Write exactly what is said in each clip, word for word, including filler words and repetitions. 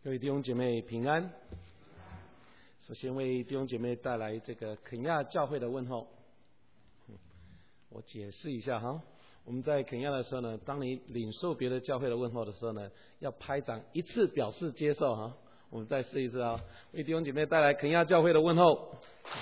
各位弟兄姐妹平安。首先为弟兄姐妹带来这个肯亚教会的问候。我解释一下哈，我们在肯亚的时候呢，当你领受别的教会的问候的时候呢，要拍掌一次表示接受哈。我们再试一次啊，为弟兄姐妹带来肯亚教会的问候。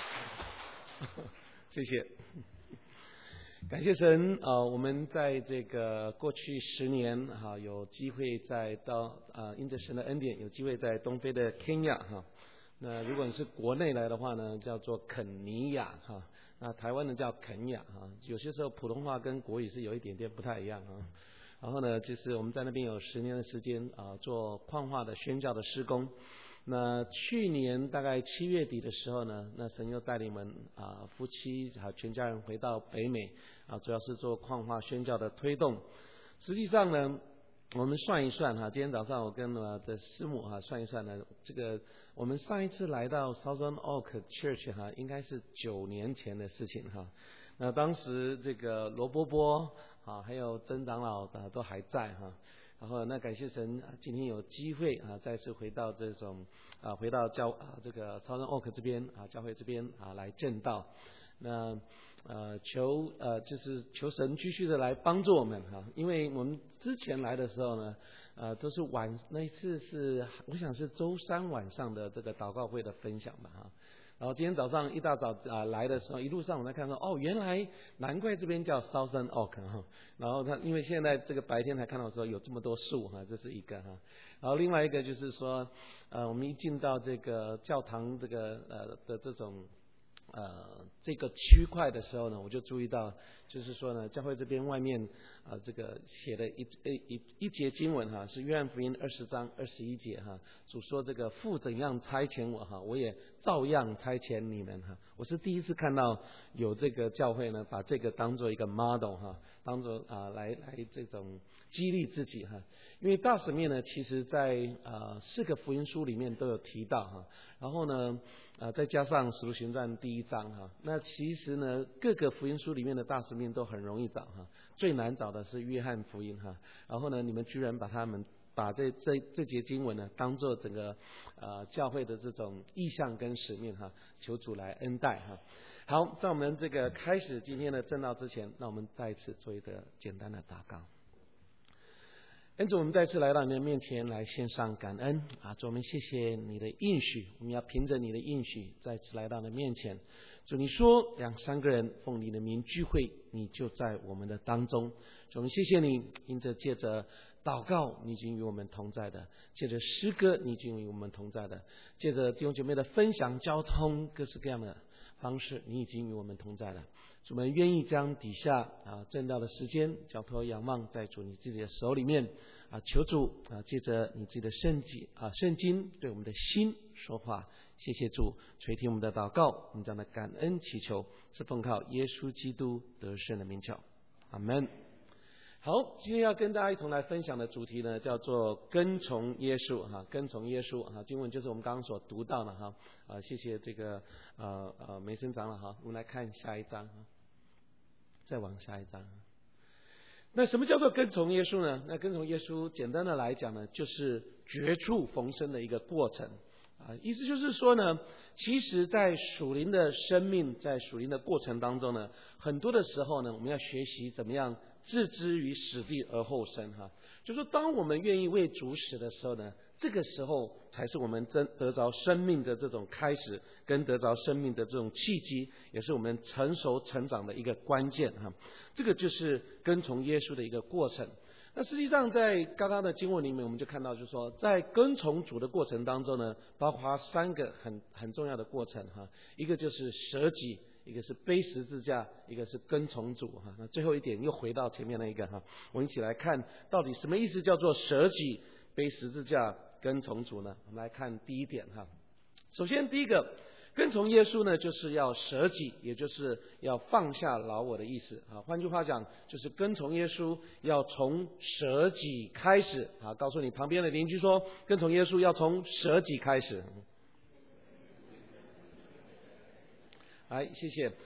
谢谢。感谢神啊、呃！我们在这个过去十年哈、啊，有机会在到啊，因着神的恩典，有机会在东非的肯亚哈。那如果你是国内来的话呢，叫做肯尼亚哈、啊。那台湾呢叫肯亚哈、啊。有些时候普通话跟国语是有一点点不太一样啊。然后呢，其实我们在那边有十年的时间啊，做矿化的宣教的施工。那去年大概七月底的时候呢，那神又带领我们啊夫妻还有全家人回到北美啊，主要是做矿化宣教的推动。实际上呢，我们算一算哈，今天早上我跟我的师母哈算一算呢，这个我们上一次来到 Southern Oak Church 哈，应该是九年前的事情哈。那当时这个罗波波啊，还有曾长老啊都还在哈。然后那感谢神，今天有机会啊，再次回到这种啊，回到教啊这个超人 Oak 这边啊，教会这边啊来正道。那呃求呃就是求神继续的来帮助我们哈、啊，因为我们之前来的时候呢，呃都是晚那一次是我想是周三晚上的这个祷告会的分享吧哈。然后今天早上一大早啊来的时候，一路上我们看到哦，原来难怪这边叫 Southern Oak 哈。然后他因为现在这个白天才看到说有这么多树哈，这是一个哈。然后另外一个就是说，呃，我们一进到这个教堂这个呃的这种呃这个区块的时候呢，我就注意到，就是说呢，教会这边外面啊、呃、这个写的一一一一节经文哈，是约翰福音二十章二十一节哈，主说这个父怎样差遣我哈，我也照样差遣你们哈。我是第一次看到有这个教会呢，把这个当做一个 model 哈，当做啊来来这种激励自己哈。因为大使命呢，其实在啊、呃、四个福音书里面都有提到哈，然后呢啊、呃、再加上使徒行传第一章哈，那其实呢各个福音书里面的大使命都很容易找哈，最难找的是约翰福音哈。然后呢，你们居然把他们把这这这节经文呢当做整个呃教会的这种意向跟使命哈，求主来恩待哈。好，在我们这个开始今天的正道之前，那我们再一次做一个简单的祷告。恩主，我们再次来到你的面前来献上感恩啊！主，我们谢谢你的应许，我们要凭着你的应许再次来到你的面前。主，你说两三个人奉你的名聚会，你就在我们的当中。主，我们谢谢你，因着借着祷告，你已经与我们同在的；借着诗歌，你已经与我们同在的；借着弟兄姐妹的分享、交通各式各样的方式，你已经与我们同在了。主，我们愿意将底下啊正道的时间交托仰望在主你自己的手里面啊，求主啊借着你自己的圣经啊圣经对我们的心说话。谢谢主垂听我们的祷告，我们这样的感恩祈求是奉靠耶稣基督得胜的名求，阿门。好，今天要跟大家一同来分享的主题呢，叫做跟从耶稣哈，跟从耶稣哈。经文就是我们刚刚所读到的哈，啊，谢谢这个呃呃梅森长老哈。我们来看下一章哈，再往下一章。那什么叫做跟从耶稣呢？那跟从耶稣，简单的来讲呢，就是绝处逢生的一个过程啊。意思就是说呢，其实在属灵的生命，在属灵的过程当中呢，很多的时候呢，我们要学习怎么样置之于死地而后生哈。就说当我们愿意为主死的时候呢，这个时候才是我们真得着生命的这种开始，跟得着生命的这种契机，也是我们成熟成长的一个关键哈。这个就是跟从耶稣的一个过程。那实际上在刚刚的经文里面，我们就看到就是说，在跟从主的过程当中呢，包括三个很很重要的过程哈。一个就是舍己，一个是背十字架，一个是跟从主哈。那最后一点又回到前面那一个哈，我们一起来看到底什么意思叫做舍己、背十字架、跟从主呢？我们来看第一点哈。首先第一个，跟从耶稣呢，就是要舍己，也就是要放下老我的意思啊。换句话讲，就是跟从耶稣要从舍己开始啊。告诉你旁边的邻居说，跟从耶稣要从舍己开始。来，谢谢。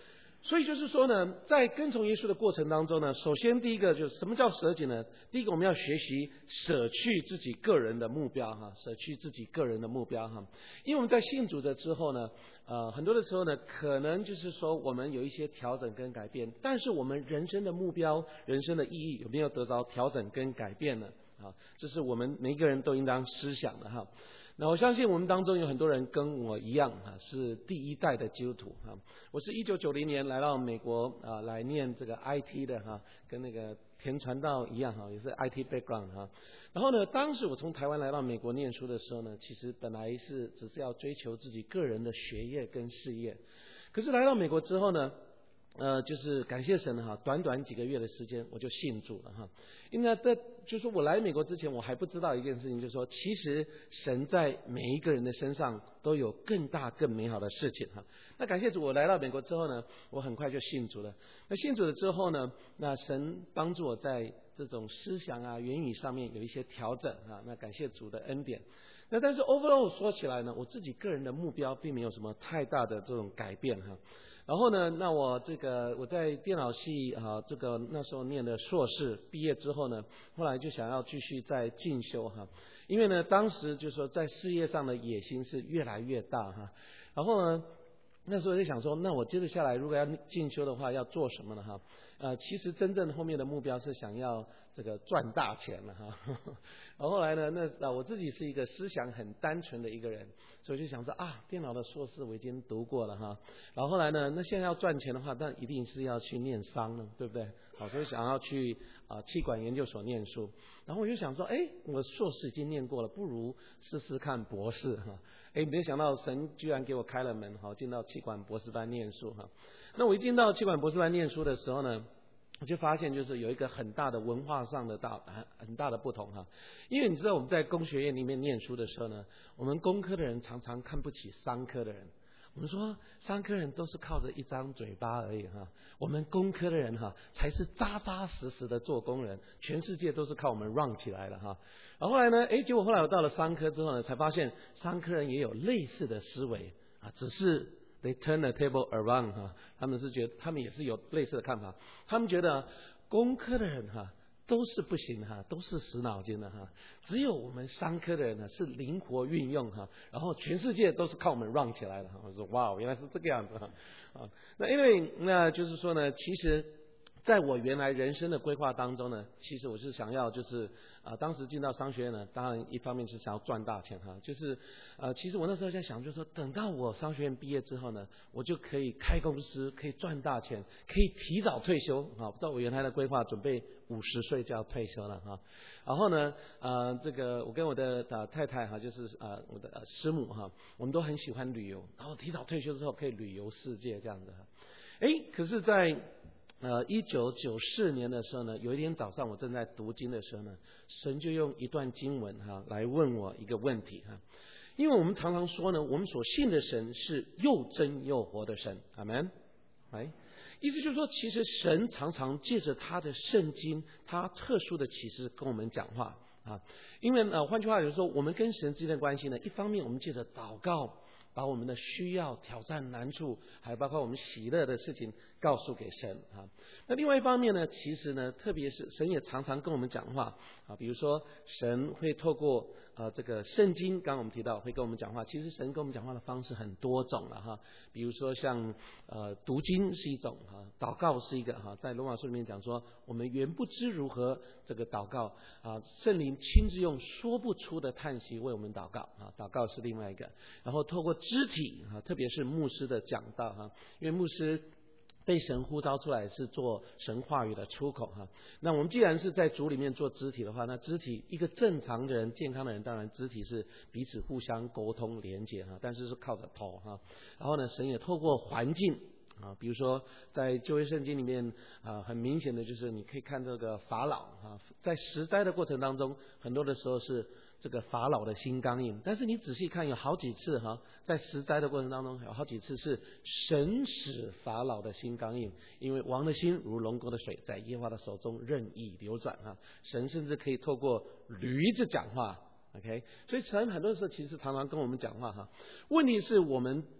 所以就是说呢，在跟从耶稣的过程当中呢，首先第一个就是什么叫舍己呢？第一个我们要学习舍去自己个人的目标哈，舍去自己个人的目标哈。因为我们在信主的之后呢，呃，很多的时候呢，可能就是说我们有一些调整跟改变，但是我们人生的目标、人生的意义有没有得着调整跟改变呢？啊，这是我们每一个人都应当思想的哈。那我相信我们当中有很多人跟我一样啊，是第一代的基督徒啊。我是一九九零年来到美国啊，来念这个 I T 的哈，跟那个田传道一样哈，也是 I T background 哈。然后呢，当时我从台湾来到美国念书的时候呢，其实本来是只是要追求自己个人的学业跟事业，可是来到美国之后呢，呃，就是感谢神哈，短短几个月的时间我就信主了哈。因为呢，在就是我来美国之前，我还不知道一件事情，就是说，其实神在每一个人的身上都有更大更美好的事情哈。那感谢主，我来到美国之后呢，我很快就信主了。那信主了之后呢，那神帮助我在这种思想啊、言语上面有一些调整啊。那感谢主的恩典。那但是 overall 说起来呢，我自己个人的目标并没有什么太大的这种改变哈。然后呢，那我这个我在电脑系啊，这个那时候念的硕士，毕业之后呢，后来就想要继续再进修哈，因为呢，当时就说在事业上的野心是越来越大哈。然后呢，那时候就想说，那我接着下来如果要进修的话，要做什么呢哈？呃，其实真正后面的目标是想要这个赚大钱了哈。然后后来呢，那啊我自己是一个思想很单纯的一个人，所以就想说啊，电脑的硕士我已经读过了哈。然后后来呢，那现在要赚钱的话，那一定是要去念商了，对不对？好，所以想要去啊企管研究所念书。然后我就想说，哎，我硕士已经念过了，不如试试看博士哈。哎，没有想到神居然给我开了门，好，进到企管博士班念书哈。那我一进到企管博士班念书的时候呢，我就发现就是有一个很大的文化上的大很很大的不同哈。因为你知道我们在工学院里面念书的时候呢，我们工科的人常常看不起商科的人。我们说商科人都是靠着一张嘴巴而已哈，我们工科的人哈才是扎扎实实的做工人，全世界都是靠我们 run 起来的哈。然后后来呢，诶，结果后来我到了商科之后呢，才发现商科人也有类似的思维啊，只是 they turn the table around 哈，他们是觉得他们也是有类似的看法，他们觉得工科的人哈都是不行哈，都是死脑筋的哈。只有我们商科的人呢是灵活运用哈，然后全世界都是靠我们 run 起来的哈。我说哇，原来是这个样子哈啊。那因为那就是说呢，其实在我原来人生的规划当中呢，其实我是想要就是啊，当时进到商学院呢，当然一方面是想要赚大钱哈，就是呃，其实我那时候在想，就是说等到我商学院毕业之后呢，我就可以开公司，可以赚大钱，可以提早退休啊。不知道我原来的规划准备五十岁就要退休了哈。然后呢，呃，这个我跟我的呃太太哈，就是呃我的、呃、师母哈，我们都很喜欢旅游，然后提早退休之后可以旅游世界这样子哈。哎，可是在呃，一九九四年的时候呢，有一天早上我正在读经的时候呢，神就用一段经文哈来问我一个问题哈。因为我们常常说呢，我们所信的神是又真又活的神，阿们。哎，意思就是说，其实神常常借着他的圣经，他特殊的启示跟我们讲话啊。因为呃，换句话就是说，我们跟神之间的关系呢，一方面我们借着祷告，把我们的需要、挑战、难处，还包括我们喜乐的事情告诉给神啊。那另外一方面呢，其实呢，特别是神也常常跟我们讲话啊，比如说神会透过呃这个圣经，刚刚我们提到会跟我们讲话。其实神跟我们讲话的方式很多种了哈，比如说像呃读经是一种哈，祷告是一个哈，在罗马书里面讲说，我们原不知如何这个祷告啊，圣灵亲自用说不出的叹息为我们祷告啊，祷告是另外一个。然后透过肢体啊，特别是牧师的讲道哈，因为牧师被神呼召出来是做神话语的出口哈。那我们既然是在主里面做肢体的话，那肢体一个正常的人、健康的人，当然肢体是彼此互相沟通连接哈，但是是靠着头哈。然后呢，神也透过环境啊，比如说在旧约圣经里面啊，很明显的就是你可以看这个法老啊，在十灾的过程当中，很多的时候是这个法老的心刚硬，但是你仔细看，有好几次哈，在十灾的过程当中，有好几次是神使法老的心刚硬，因为王的心如龙沟的水，在耶和华的手中任意流转哈。神甚至可以透过驴子讲话 ，OK， 所以神很多时候其实常常跟我们讲话哈。问题是我们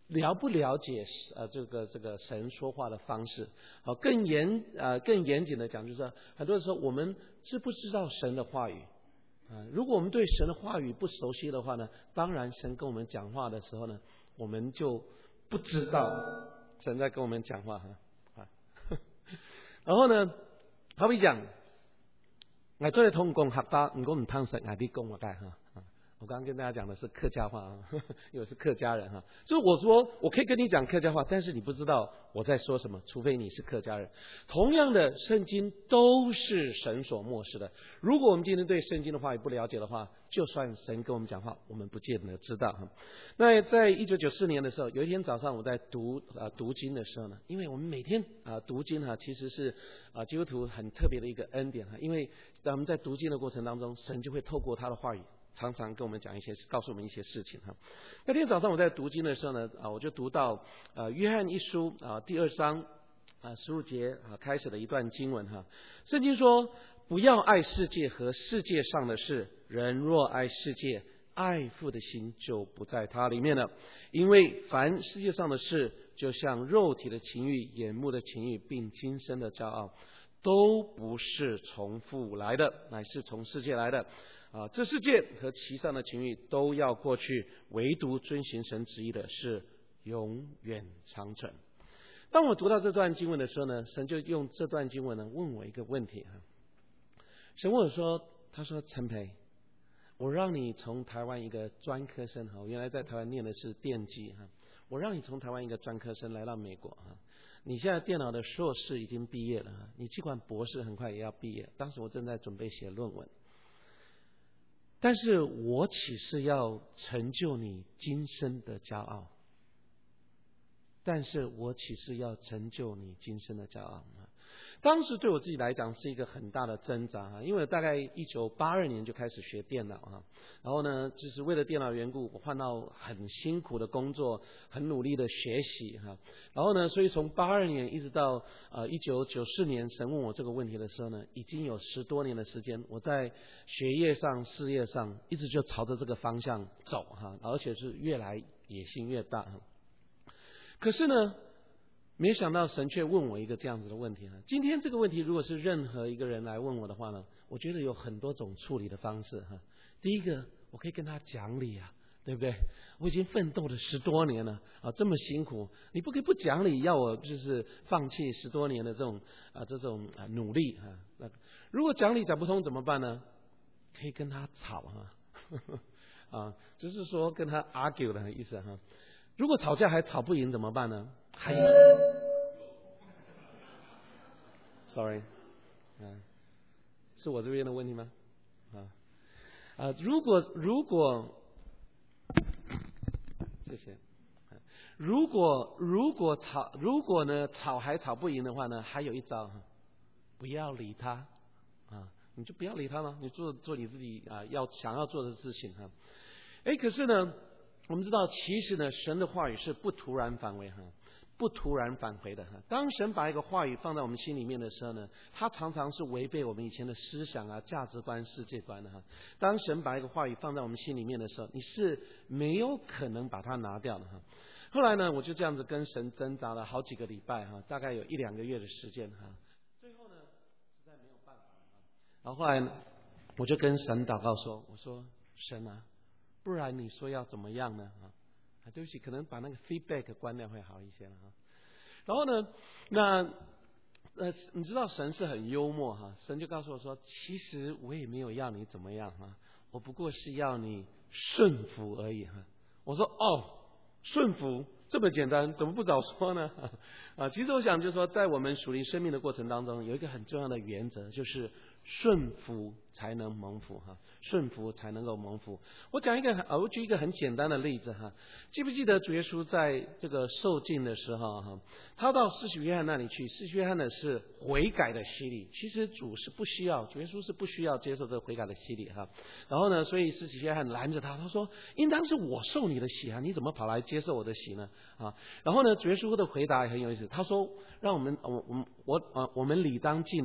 了不了解呃这个这个神说话的方式？好，更严呃更严谨的讲，就是说很多时候我们知不知道神的话语啊？如果我们对神的话语不熟悉的话呢，当然神跟我们讲话的时候呢，我们就不知道神在跟我们讲话哈啊。然后呢，好比讲，我做的同工合搭，如果唔通神，我必讲我该哈。我刚刚跟大家讲的是客家话啊，因为我是客家人哈，所以我说我可以跟你讲客家话，但是你不知道我在说什么，除非你是客家人。同样的，圣经都是神所默示的。如果我们今天对圣经的话语不了解的话，就算神跟我们讲话，我们不见得知道哈。那在一九九四年的时候，有一天早上我在读啊、呃、读经的时候呢，因为我们每天啊、呃、读经哈，其实是啊、呃、基督徒很特别的一个恩典哈，因为在我们在读经的过程当中，神就会透过他的话语。常常跟我们讲一些，告诉我们一些事情哈。那天早上我在读经的时候呢，啊，我就读到呃约翰一书啊第二章啊十五节啊开始的一段经文哈。圣经说：不要爱世界和世界上的事，人若爱世界，爱父的心就不在他里面了。因为凡世界上的事，就像肉体的情欲、眼目的情欲，并今生的骄傲，都不是从父来的，乃是从世界来的。啊，这世界和其上的情欲都要过去，唯独遵行神旨意的是永远长存。当我读到这段经文的时候呢，神就用这段经文呢问我一个问题哈。神问我说：“他说陈培，我让你从台湾一个专科生哈，我原来在台湾念的是电机哈，我让你从台湾一个专科生来到美国哈。你现在电脑的硕士已经毕业了哈，你尽管博士很快也要毕业。当时我正在准备写论文。”但是我岂是要成就你今生的骄傲？但是我岂是要成就你今生的骄傲呢？当时对我自己来讲是一个很大的挣扎啊，因为我大概一九八二年就开始学电脑啊，然后呢，就是为了电脑缘故，我换到很辛苦的工作，很努力的学习哈，然后呢，所以从八二年一直到呃一九九四年，神问我这个问题的时候呢，已经有十多年的时间，我在学业上、事业上一直就朝着这个方向走哈，而且是越来野心越大。可是呢，没想到神却问我一个这样子的问题哈。今天这个问题如果是任何一个人来问我的话呢，我觉得有很多种处理的方式哈。第一个，我可以跟他讲理啊，对不对？我已经奋斗了十多年了啊，这么辛苦，你不可以不讲理，要我就是放弃十多年的这种啊这种啊努力啊。那如果讲理讲不通怎么办呢？可以跟他吵哈，啊，就是说跟他 argue 的意思哈。如果吵架还吵不赢怎么办呢？还有 ，sorry， 啊，是我这边的问题吗？啊啊，如果如果，谢谢。如果如果吵如果呢吵还吵不赢的话呢，还有一招哈，不要理他啊，你就不要理他了，你做做你自己啊要想要做的事情哈。哎，可是呢。我们知道，其实呢，神的话语是不突然返回哈，不突然返回的哈。当神把一个话语放在我们心里面的时候呢，它常常是违背我们以前的思想啊、价值观、世界观的哈。当神把一个话语放在我们心里面的时候，你是没有可能把它拿掉的哈。后来呢，我就这样子跟神挣扎了好几个礼拜哈，大概有一两个月的时间哈。最后呢，实在没有办法哈。然后后来呢，我就跟神祷告说：“我说神啊。”不然你说要怎么样呢？啊，对不起，可能把那个 feedback 关掉会好一些了哈。然后呢，那呃，你知道神是很幽默哈，神就告诉我说，其实我也没有要你怎么样哈，我不过是要你顺服而已哈。我说哦，顺服这么简单，怎么不早说呢？啊，其实我想就是说，在我们属灵生命的过程当中，有一个很重要的原则，就是顺服才能蒙福哈，顺服才能够蒙福。我讲一个，我举一个很简单的例子哈。记不记得主耶稣在这个受尽的时候哈，他到施洗约翰那里去，施洗约翰呢是悔改的洗礼。其实主是不需要，主耶稣是不需要接受这个悔改的洗礼哈。然后呢，所以施洗约翰拦着他，他说：“应当是我受你的洗啊，你怎么跑来接受我的洗呢？”啊，然后呢，主耶稣的回答也很有意思，他说：“让我们，我我我啊，我们理当尽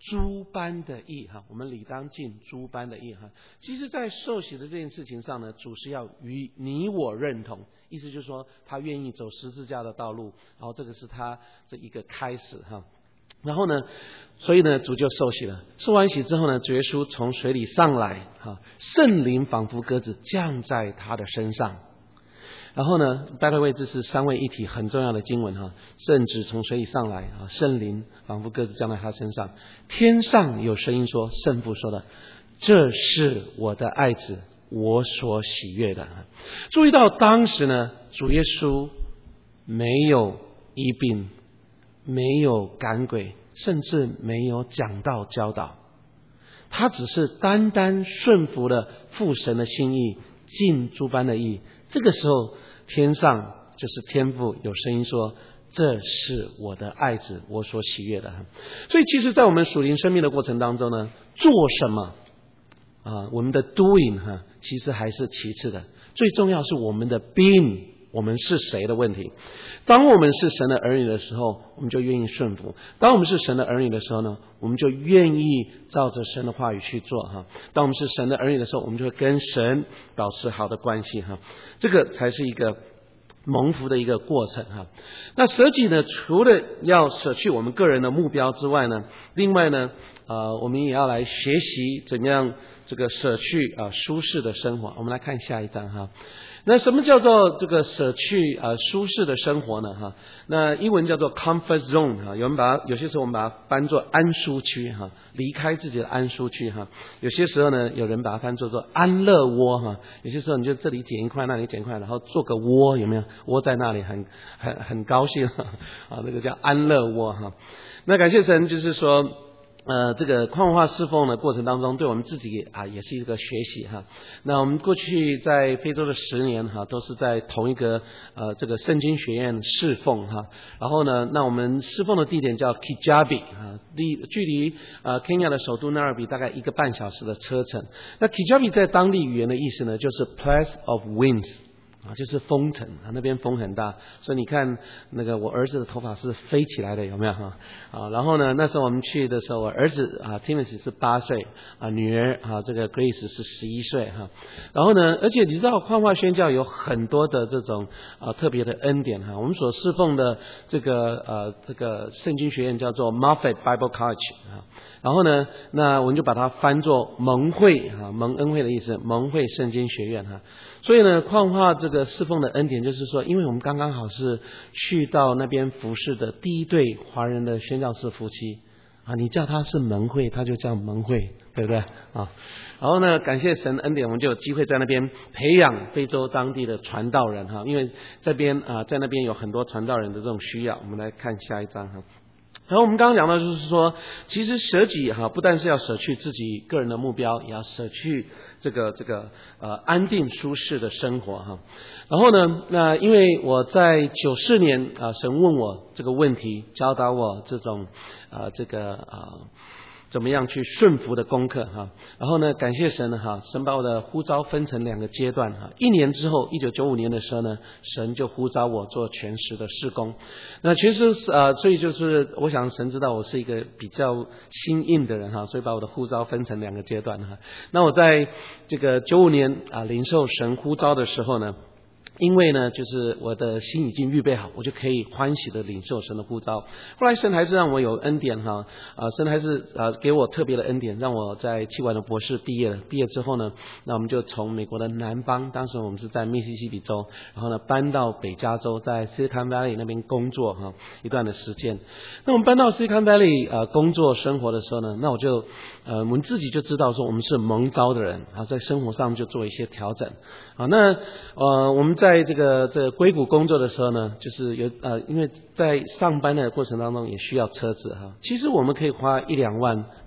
诸般的义哈，我们理当尽诸般的义哈。其实在受洗的这件事情上呢，主是要与你我认同，意思就是说他愿意走十字架的道路，然后这个是他这一个开始哈。然后呢，所以呢，主就受洗了。受完洗之后呢，主耶稣从水里上来哈，圣灵仿佛鸽子降在他的身上。然后呢，拜特位这是三位一体很重要的经文哈，圣子从水里上来啊，圣灵仿佛鸽子降在他身上。天上有声音说，圣父说的，这是我的爱子，我所喜悦的。注意到当时呢，主耶稣没有医病，没有赶鬼，甚至没有讲道教导，他只是单单顺服了父神的心意，尽诸般的义。这个时候天上就是天父有声音说，这是我的爱子，我所喜悦的。所以其实在我们属灵生命的过程当中呢，做什么啊，我们的 doing 哈，其实还是其次的，最重要是我们的 being， 我们是谁的问题。当我们是神的儿女的时候，我们就愿意顺服；当我们是神的儿女的时候呢，我们就愿意照着神的话语去做哈。当我们是神的儿女的时候，我们就会跟神保持好的关系哈。这个才是一个蒙福的一个过程哈。那舍己呢，除了要舍去我们个人的目标之外呢，另外呢，呃，我们也要来学习怎样这个舍去啊、呃、舒适的生活。我们来看下一章哈。那什么叫做这个舍去呃舒适的生活呢哈？那英文叫做 comfort zone 哈，有人把它有些时候我们把它翻作安舒区哈，离开自己的安舒区哈。有些时候呢，有人把它翻作做安乐窝哈。有些时候你就这里捡一块，那里捡一块，然后做个窝，有没有？窝在那里很很很高兴哈啊，那个叫安乐窝哈。那感谢神，就是说。呃，这个矿化侍奉的过程当中，对我们自己啊也是一个学习哈。那我们过去在非洲的十年哈，都是在同一个呃这个圣经学院侍奉哈。然后呢，那我们侍奉的地点叫 Kijabi 啊，离距离呃 Kenya 的首都纳尔比大概一个半小时的车程。那 Kijabi 在当地语言的意思呢，就是 Place of Winds。啊，就是风城啊，那边风很大，所以你看那个我儿子的头发是飞起来的，有没有哈？啊，然后呢，那时候我们去的时候，我儿子啊 Timothy 是八岁啊，女儿啊这个 Grace 是十一岁哈。然后呢，而且你知道矿化宣教有很多的这种啊特别的恩典哈。我们所侍奉的这个呃这个圣经学院叫做 Moffat Bible College 啊。然后呢，那我们就把它翻作蒙会哈，蒙恩会的意思，蒙会圣经学院哈。所以呢，矿化这个侍奉的恩典就是说，因为我们刚刚好是去到那边服侍的第一对华人的宣教士夫妻啊，你叫他是蒙会，他就叫蒙会，对不对啊？然后呢，感谢神恩典，我们就有机会在那边培养非洲当地的传道人哈，因为这边啊，在那边有很多传道人的这种需要。我们来看下一章哈。然后我们刚刚讲到就是说，其实舍己哈，不但是要舍去自己个人的目标，也要舍去这个这个呃安定舒适的生活哈。然后呢，那因为我在九四年啊、呃，神问我这个问题，教导我这种啊、呃、这个啊。呃怎么样去顺服的功课哈。然后呢，感谢神哈，神把我的呼召分成两个阶段哈。一年之后，一九九五年的时候呢，神就呼召我做全时的事工。那其实呃，所以就是我想神知道我是一个比较心硬的人哈，所以把我的呼召分成两个阶段哈。那我在这个九五年啊领受神呼召的时候呢，因为呢，就是我的心已经预备好，我就可以欢喜的领受神的呼召。后来神还是让我有恩典哈，啊，神还是啊给我特别的恩典，让我在气管的博士毕业了。毕业之后呢，那我们就从美国的南方，当时我们是在密西西比州，然后呢搬到北加州，在 Silicon Valley 那边工作哈一段的时间。那我们搬到 Silicon Valley 呃工作生活的时候呢，那我就呃我们自己就知道说我们是蒙召的人啊，在生活上就做一些调整。好，那呃我们在这个这个硅谷工作的时候呢，就是有呃因为在上班的过程当中也需要车子哈。其实我们可以花一两万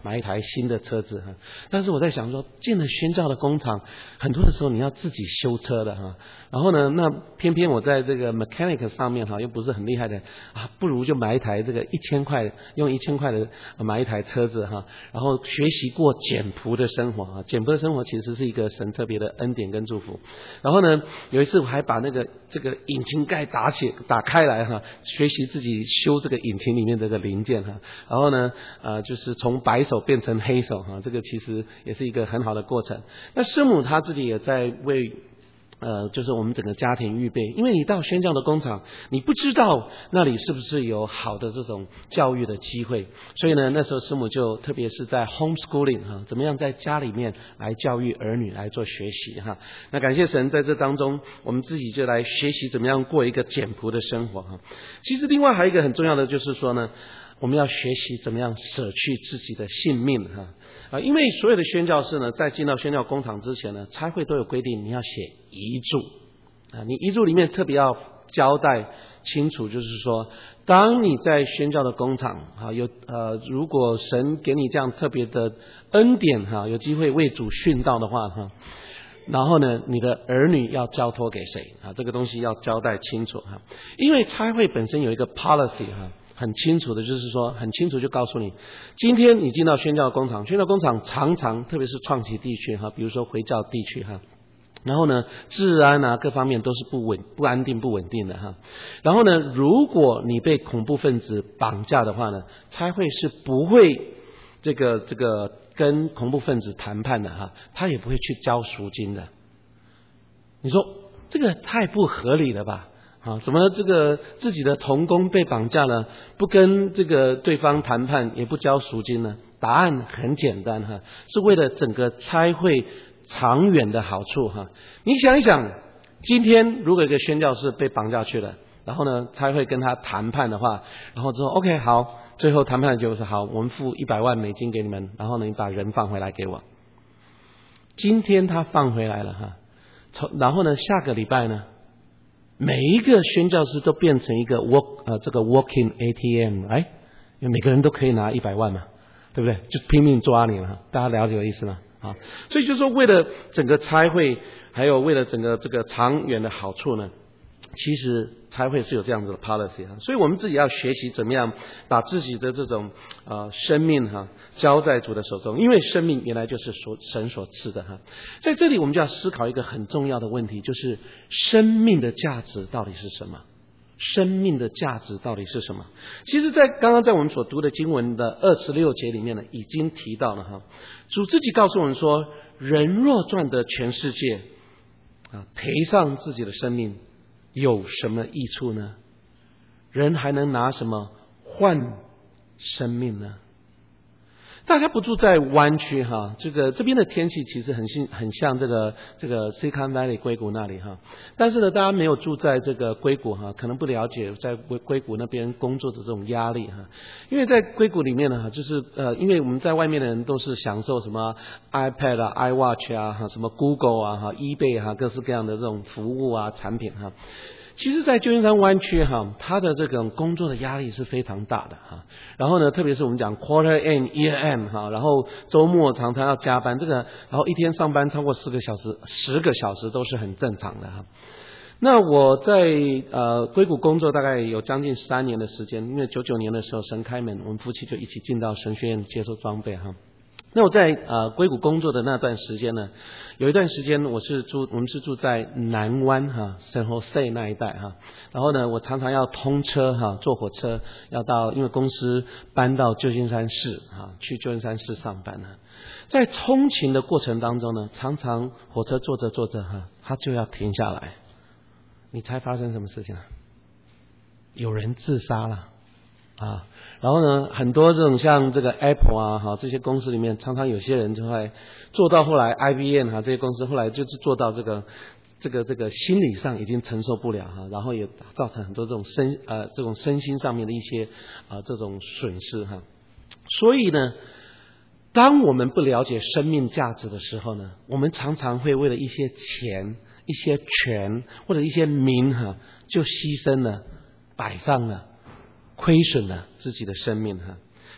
买一台新的车子哈。但是我在想说，进了宣教的工厂，很多的时候你要自己修车的哈。然后呢，那偏偏我在这个 mechanic 上面哈又不是很厉害的啊，不如就买一台这个一千块，用一千块的买一台车子哈，然后学习过简朴的生活啊。简朴的生活其实是一个神特别的恩典跟祝福。然后呢，有一次我还把那个这个引擎盖打起打开来哈，学习自己修这个引擎里面这个零件哈。然后呢，呃，就是从白手变成黑手哈，这个其实也是一个很好的过程。那师母她自己也在为。呃，就是我们整个家庭预备，因为你到宣教的工厂，你不知道那里是不是有好的这种教育的机会，所以呢，那时候师母就特别是在 homeschooling 哈，怎么样在家里面来教育儿女来做学习哈。那感谢神，在这当中，我们自己就来学习怎么样过一个简朴的生活哈。其实另外还有一个很重要的就是说呢，我们要学习怎么样舍去自己的性命哈啊，因为所有的宣教士呢，在进到宣教工厂之前呢，差会都有规定，你要写遗嘱啊，你遗嘱里面特别要交代清楚，就是说，当你在宣教的工厂啊，有呃，如果神给你这样特别的恩典哈，有机会为主殉道的话哈，然后呢，你的儿女要交托给谁啊？这个东西要交代清楚哈，因为差会本身有一个 policy 哈。很清楚的就是说，很清楚就告诉你，今天你进到宣教工厂，宣教工厂常常特别是创启地区哈，比如说回教地区哈，然后呢，治安啊各方面都是不稳、不安定、不稳定的哈。然后呢，如果你被恐怖分子绑架的话呢，差会是不会这个这个跟恐怖分子谈判的哈，他也不会去交赎金的。你说这个太不合理了吧？啊，怎么这个自己的同工被绑架了，不跟这个对方谈判，也不交赎金呢？答案很简单哈，是为了整个差会长远的好处哈。你想一想，今天如果一个宣教士被绑架去了，然后呢，差会跟他谈判的话，然后之后 OK 好，最后谈判的结果是好，我们付一百万美金给你们，然后呢，你把人放回来给我。今天他放回来了哈，然后呢，下个礼拜呢？每一个宣教士都变成一个 walk 呃这个 walking A T M， 哎，因为每个人都可以拿一百万嘛，对不对？就拼命抓你了，大家了解我的意思吗？啊，所以就说为了整个差会，还有为了整个这个长远的好处呢，其实差会是有这样子的 policy 哈，所以我们自己要学习怎么样把自己的这种呃生命哈交在主的手中，因为生命原来就是所神所赐的哈。在这里我们就要思考一个很重要的问题，就是生命的价值到底是什么？生命的价值到底是什么？其实在刚刚在我们所读的经文的二十六节里面呢，已经提到了哈，主自己告诉我们说，人若赚得全世界啊，赔上自己的生命，有什么益处呢？人还能拿什么换生命呢？大家不住在湾区哈，这个这边的天气其实很像很像这个这个 Silicon Valley 硅谷那里哈，但是呢，大家没有住在这个硅谷哈，可能不了解在硅硅谷那边工作的这种压力哈。因为在硅谷里面呢，就是呃，因为我们在外面的人都是享受什么 iPad 啊、iWatch 啊、哈什么 Google 啊、哈 eBay 哈各式各样的这种服务啊产品哈。其实在旧金山湾区哈，它的这种工作的压力是非常大的哈。然后呢，特别是我们讲 quarter end year end 哈，然后周末常常要加班，这个然后一天上班超过四个小时、十个小时都是很正常的哈。那我在呃硅谷工作大概有将近三年的时间，因为九九年的时候神开门，我们夫妻就一起进到神学院接受装备哈。那我在呃硅谷工作的那段时间呢，有一段时间我是住我们是住在南湾哈 San Jose 那一带哈，然后呢我常常要通车哈，坐火车要到，因为公司搬到旧金山市哈，去旧金山市上班呢，在通勤的过程当中呢，常常火车坐着坐着哈，它就要停下来，你猜发生什么事情啊？有人自杀了啊！然后呢，很多这种像这个 Apple 啊，哈这些公司里面，常常有些人就会做到后来 I B M 哈这些公司后来就是做到这个这个这个心理上已经承受不了哈，然后也造成很多这种身呃这种身心上面的一些啊、呃、这种损失哈。所以呢，当我们不了解生命价值的时候呢，我们常常会为了一些钱、一些权或者一些名哈，就牺牲了、摆上了。亏损了自己的生命哈。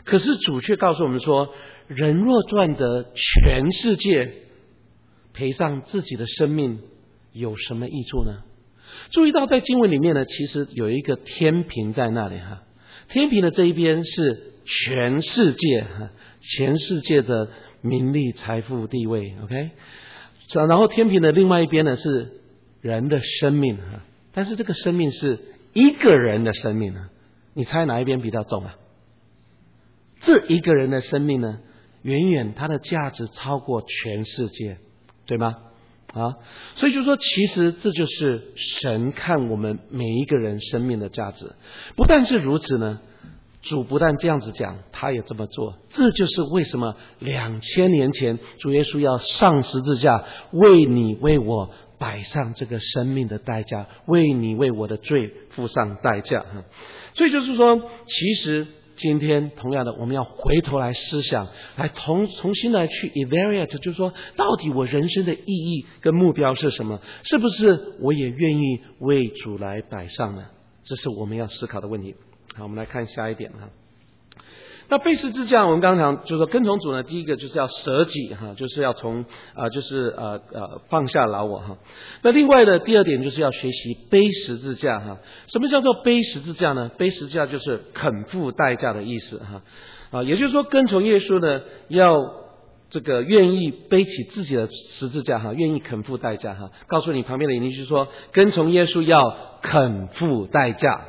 可是主却告诉我们说，人若赚得全世界，赔上自己的生命，有什么益处呢？注意到在经文里面呢，其实有一个天平在那里哈。天平的这一边是全世界哈，全世界的名利、财富、地位 ，OK。然后天平的另外一边呢是人的生命哈，但是这个生命是一个人的生命呢，你猜哪一边比较重啊？这一个人的生命呢，远远它的价值超过全世界，对吗？啊，所以就说，其实这就是神看我们每一个人生命的价值。不但是如此呢，主不但这样子讲，他也这么做。这就是为什么两千年前主耶稣要上十字架，为你为我摆上这个生命的代价，为你为我的罪付上代价。所以就是说，其实今天同样的，我们要回头来思想，来重重新来去 evaluate， 就是说，到底我人生的意义跟目标是什么？是不是我也愿意为主来摆上呢？这是我们要思考的问题。好，我们来看下一点哈。那背十字架，我们刚刚讲就是说跟从主呢，第一个就是要舍己哈，就是要从啊、呃，就是呃呃放下老我哈。那另外的第二点就是要学习背十字架哈。什么叫做背十字架呢？背十字架就是肯付代价的意思哈。啊，也就是说跟从耶稣呢，要这个愿意背起自己的十字架哈，愿意肯付代价哈。告诉你旁边的邻居说，跟从耶稣要肯付代价。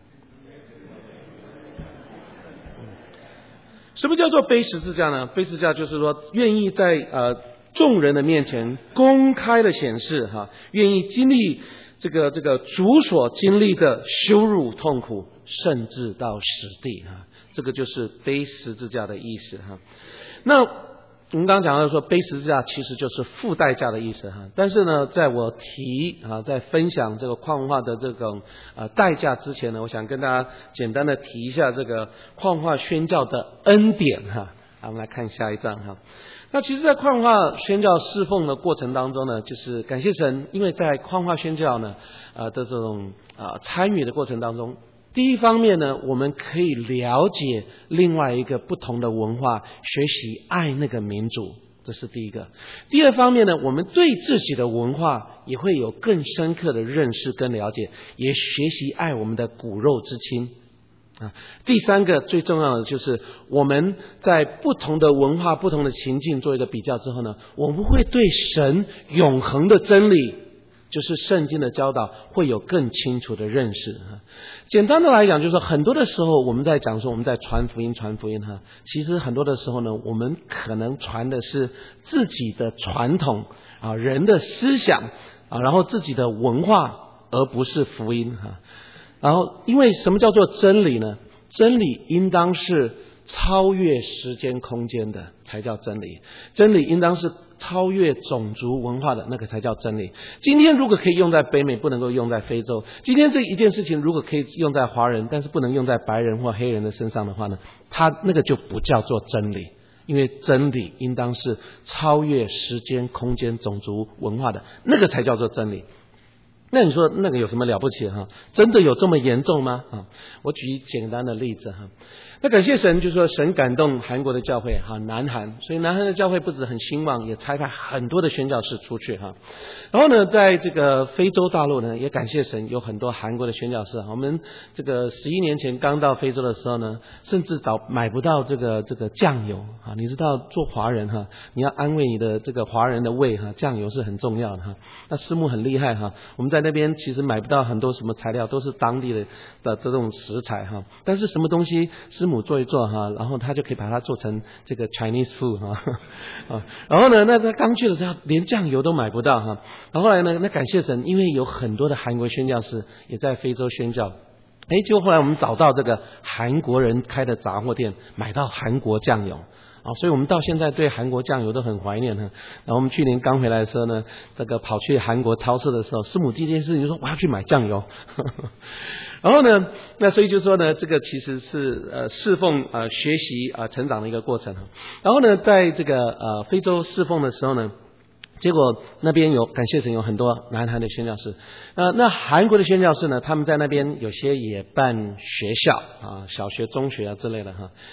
什么叫做背十字架呢？背十字架就是说，愿意在呃众人的面前公开的显示哈，愿意经历这个这个主所经历的羞辱、痛苦，甚至到死地哈。这个就是背十字架的意思哈。那我们刚刚讲到说，背十字架其实就是付代价的意思哈。但是呢，在我提啊，在分享这个跨文化的这种呃代价之前呢，我想跟大家简单的提一下这个跨文化宣教的恩典哈。好，我们来看下一章哈。那其实，在跨文化宣教侍奉的过程当中呢，就是感谢神，因为在跨文化宣教呢呃的这种啊参与的过程当中。第一方面呢，我们可以了解另外一个不同的文化，学习爱那个民族，这是第一个。第二方面呢，我们对自己的文化也会有更深刻的认识跟了解，也学习爱我们的骨肉之亲啊。第三个最重要的就是我们在不同的文化、不同的情境做一个比较之后呢，我们会对神永恒的真理，就是圣经的教导，会有更清楚的认识。简单的来讲，就是说很多的时候我们在讲说我们在传福音传福音哈，其实很多的时候呢，我们可能传的是自己的传统啊，人的思想啊，然后自己的文化，而不是福音哈。然后因为什么叫做真理呢？真理应当是超越时间空间的才叫真理，真理应当是超越种族文化的那个才叫真理。今天如果可以用在北美，不能够用在非洲；今天这一件事情如果可以用在华人，但是不能用在白人或黑人的身上的话呢，它那个就不叫做真理。因为真理应当是超越时间空间种族文化的那个才叫做真理。那你说那个有什么了不起哈？真的有这么严重吗？啊，我举简单的例子哈。那感谢神，就是说神感动韩国的教会哈，南韩，所以南韩的教会不止很兴旺，也差派很多的宣教士出去哈。然后呢，在这个非洲大陆呢，也感谢神有很多韩国的宣教士。我们这个十一年前刚到非洲的时候呢，甚至找买不到这个这个酱油啊。你知道做华人哈，你要安慰你的这个华人的胃哈，酱油是很重要的哈。那师母很厉害哈，我们在那边其实买不到很多什么材料，都是当地的的这种食材哈。但是什么东西师母做一做哈，然后他就可以把它做成这个 Chinese food 哈啊。然后呢，那他刚去的时候连酱油都买不到哈。然后后来呢，那感谢神，因为有很多的韩国宣教士也在非洲宣教。哎，结果后来我们找到这个韩国人开的杂货店，买到韩国酱油。啊，所以我们到现在对韩国酱油都很怀念哈。然后我们去年刚回来的时候呢，这个跑去韩国超市的时候，师母第一件事情就说我要去买酱油。然后呢，那所以就说呢，这个其实是呃侍奉呃学习啊、呃、成长的一个过程哈。然后呢，在这个呃非洲侍奉的时候呢，结果那边有感谢神有很多南韩的宣教士，呃，那韩国的宣教士呢，他们在那边有些也办学校啊，小学、中学啊之类的哈。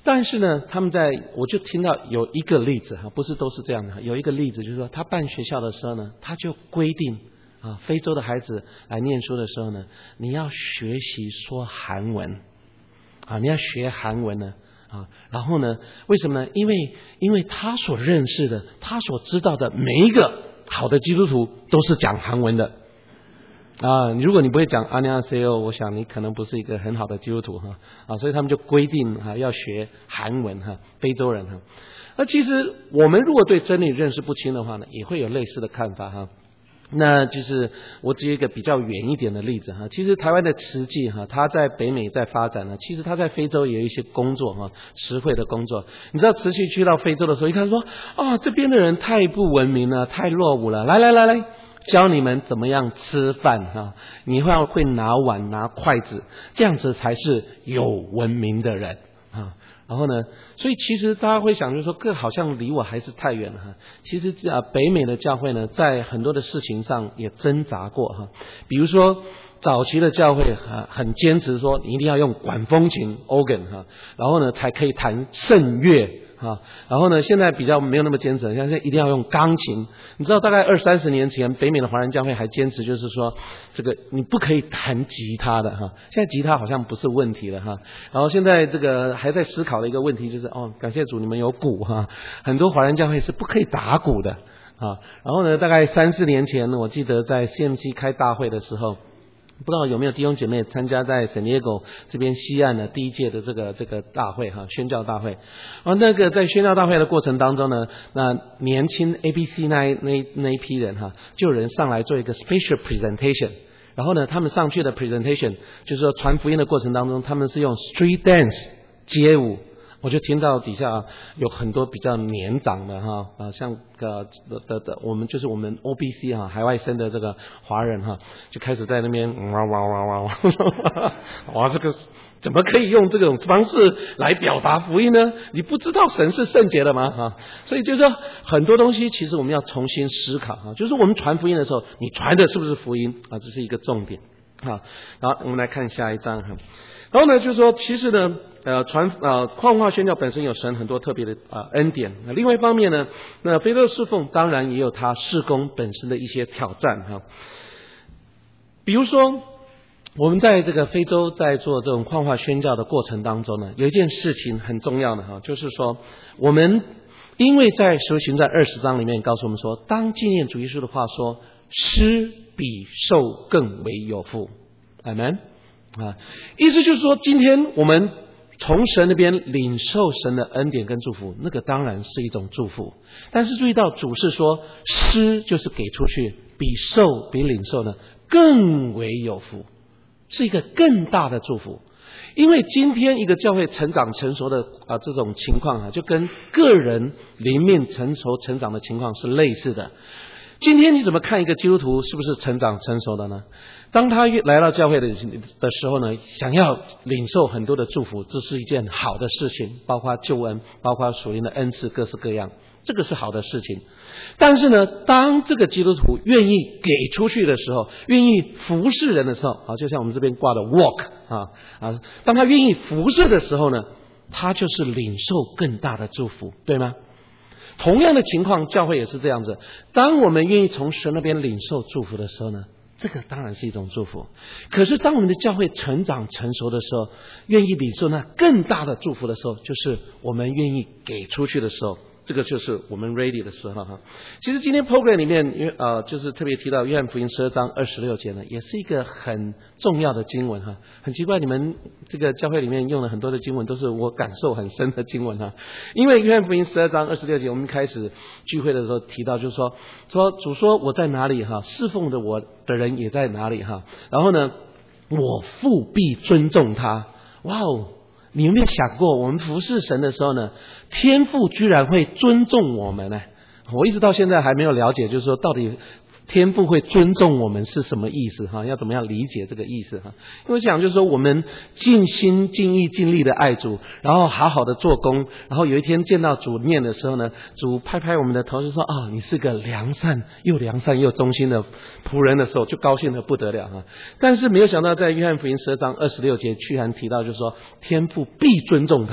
但是呢，他们在我就听到有一个例子哈，不是都是这样的，有一个例子就是说，他办学校的时候呢，他就规定啊，非洲的孩子来念书的时候呢，你要学习说韩文啊，你要学韩文呢啊，然后呢，为什么呢？因为因为他所认识的，他所知道的每一个好的基督徒都是讲韩文的。啊，如果你不会讲阿尼亚塞欧，我想你可能不是一个很好的基督徒哈啊，所以他们就规定哈要学韩文哈，非洲人哈。那其实我们如果对真理认识不清的话呢，也会有类似的看法哈。那就是我举一个比较远一点的例子哈，其实台湾的慈济哈，它在北美在发展呢，其实它在非洲也有一些工作哈，慈惠的工作。你知道慈济去到非洲的时候，一看说啊，这边的人太不文明了，太落伍了，来来来来。教你们怎么样吃饭啊！你会会拿碗拿筷子，这样子才是有文明的人啊。然后呢，所以其实大家会想，就是说，这好像离我还是太远了哈。其实啊，北美的教会呢，在很多的事情上也挣扎过哈。比如说，早期的教会哈，很坚持说，你一定要用管风琴 organ 哈，然后呢，才可以弹圣乐。啊，然后呢，现在比较没有那么坚持，现在一定要用钢琴。你知道，大概二三十年前，北美的华人教会还坚持，就是说，这个你不可以弹吉他的哈。现在吉他好像不是问题了哈。然后现在这个还在思考的一个问题就是，哦，感谢主，你们有鼓哈。很多华人教会是不可以打鼓的啊。然后呢，大概三四年前，我记得在 C M C 开大会的时候。不知道有没有弟兄姐妹参加在圣地亚哥这边西岸的第一届的这个这个大会哈，宣教大会。而那个在宣教大会的过程当中呢，那年轻 A B C 那那那一批人哈，就有人上来做一个 special presentation。然后呢，他们上去的 presentation 就是说传福音的过程当中，他们是用 street dance 街舞。我就听到底下有很多比较年长的哈啊，像个的的我们就是我们 O B C 哈海外生的这个华人哈，就开始在那边哇哇哇哇哇，哇这个怎么可以用这种方式来表达福音呢？你不知道神是圣洁的吗？哈，所以就是说很多东西其实我们要重新思考哈，就是我们传福音的时候，你传的是不是福音啊？这是一个重点哈。然后我们来看下一章哈。然后呢，就是说，其实呢，呃，传呃矿化宣教本身有神很多特别的啊、呃、恩典。那另外一方面呢，那非洲侍奉当然也有它事工本身的一些挑战哈。比如说，我们在这个非洲在做这种矿化宣教的过程当中呢，有一件事情很重要的哈，就是说，我们因为在使徒行传二十章里面告诉我们说，当纪念主耶稣的话说，施比受更为有福，阿们。啊，意思就是说，今天我们从神那边领受神的恩典跟祝福，那个当然是一种祝福。但是注意到主是说，施就是给出去，比受比领受呢更为有福，是一个更大的祝福。因为今天一个教会成长成熟的啊这种情况啊，就跟个人灵命成熟成长的情况是类似的。今天你怎么看一个基督徒是不是成长成熟的呢？当他来到教会的的时候呢，想要领受很多的祝福，这是一件好的事情，包括救恩，包括属灵的恩赐，各式各样，这个是好的事情。但是呢，当这个基督徒愿意给出去的时候，愿意服侍人的时候，啊，就像我们这边挂的 walk 啊啊，当他愿意服侍的时候呢，他就是领受更大的祝福，对吗？同样的情况，教会也是这样子。当我们愿意从神那边领受祝福的时候呢，这个当然是一种祝福。可是当我们的教会成长成熟的时候，愿意领受那更大的祝福的时候，就是我们愿意给出去的时候，这个就是我们 ready 的时候哈。其实今天 program 里面，因为呃，就是特别提到约翰福音十二章二十六节呢，也是一个很重要的经文哈。很奇怪，你们这个教会里面用了很多的经文，都是我感受很深的经文哈。因为约翰福音十二章二十六节，我们开始聚会的时候提到，就是说，说主说我在哪里哈，侍奉的我的人也在哪里哈。然后呢，我父必尊重他。哇哦！你有没有想过，我们服侍神的时候呢，天父居然会尊重我们呢？我一直到现在还没有了解，就是说到底天父会尊重我们是什么意思哈？要怎么样理解这个意思哈？因为想就是说，我们尽心尽意尽力的爱主，然后好好的做工，然后有一天见到主面的时候呢，主拍拍我们的头就说啊，你是个良善又良善又忠心的仆人的时候，就高兴得不得了哈。但是没有想到，在约翰福音十二章二十六节，居然提到就是说，天父必尊重他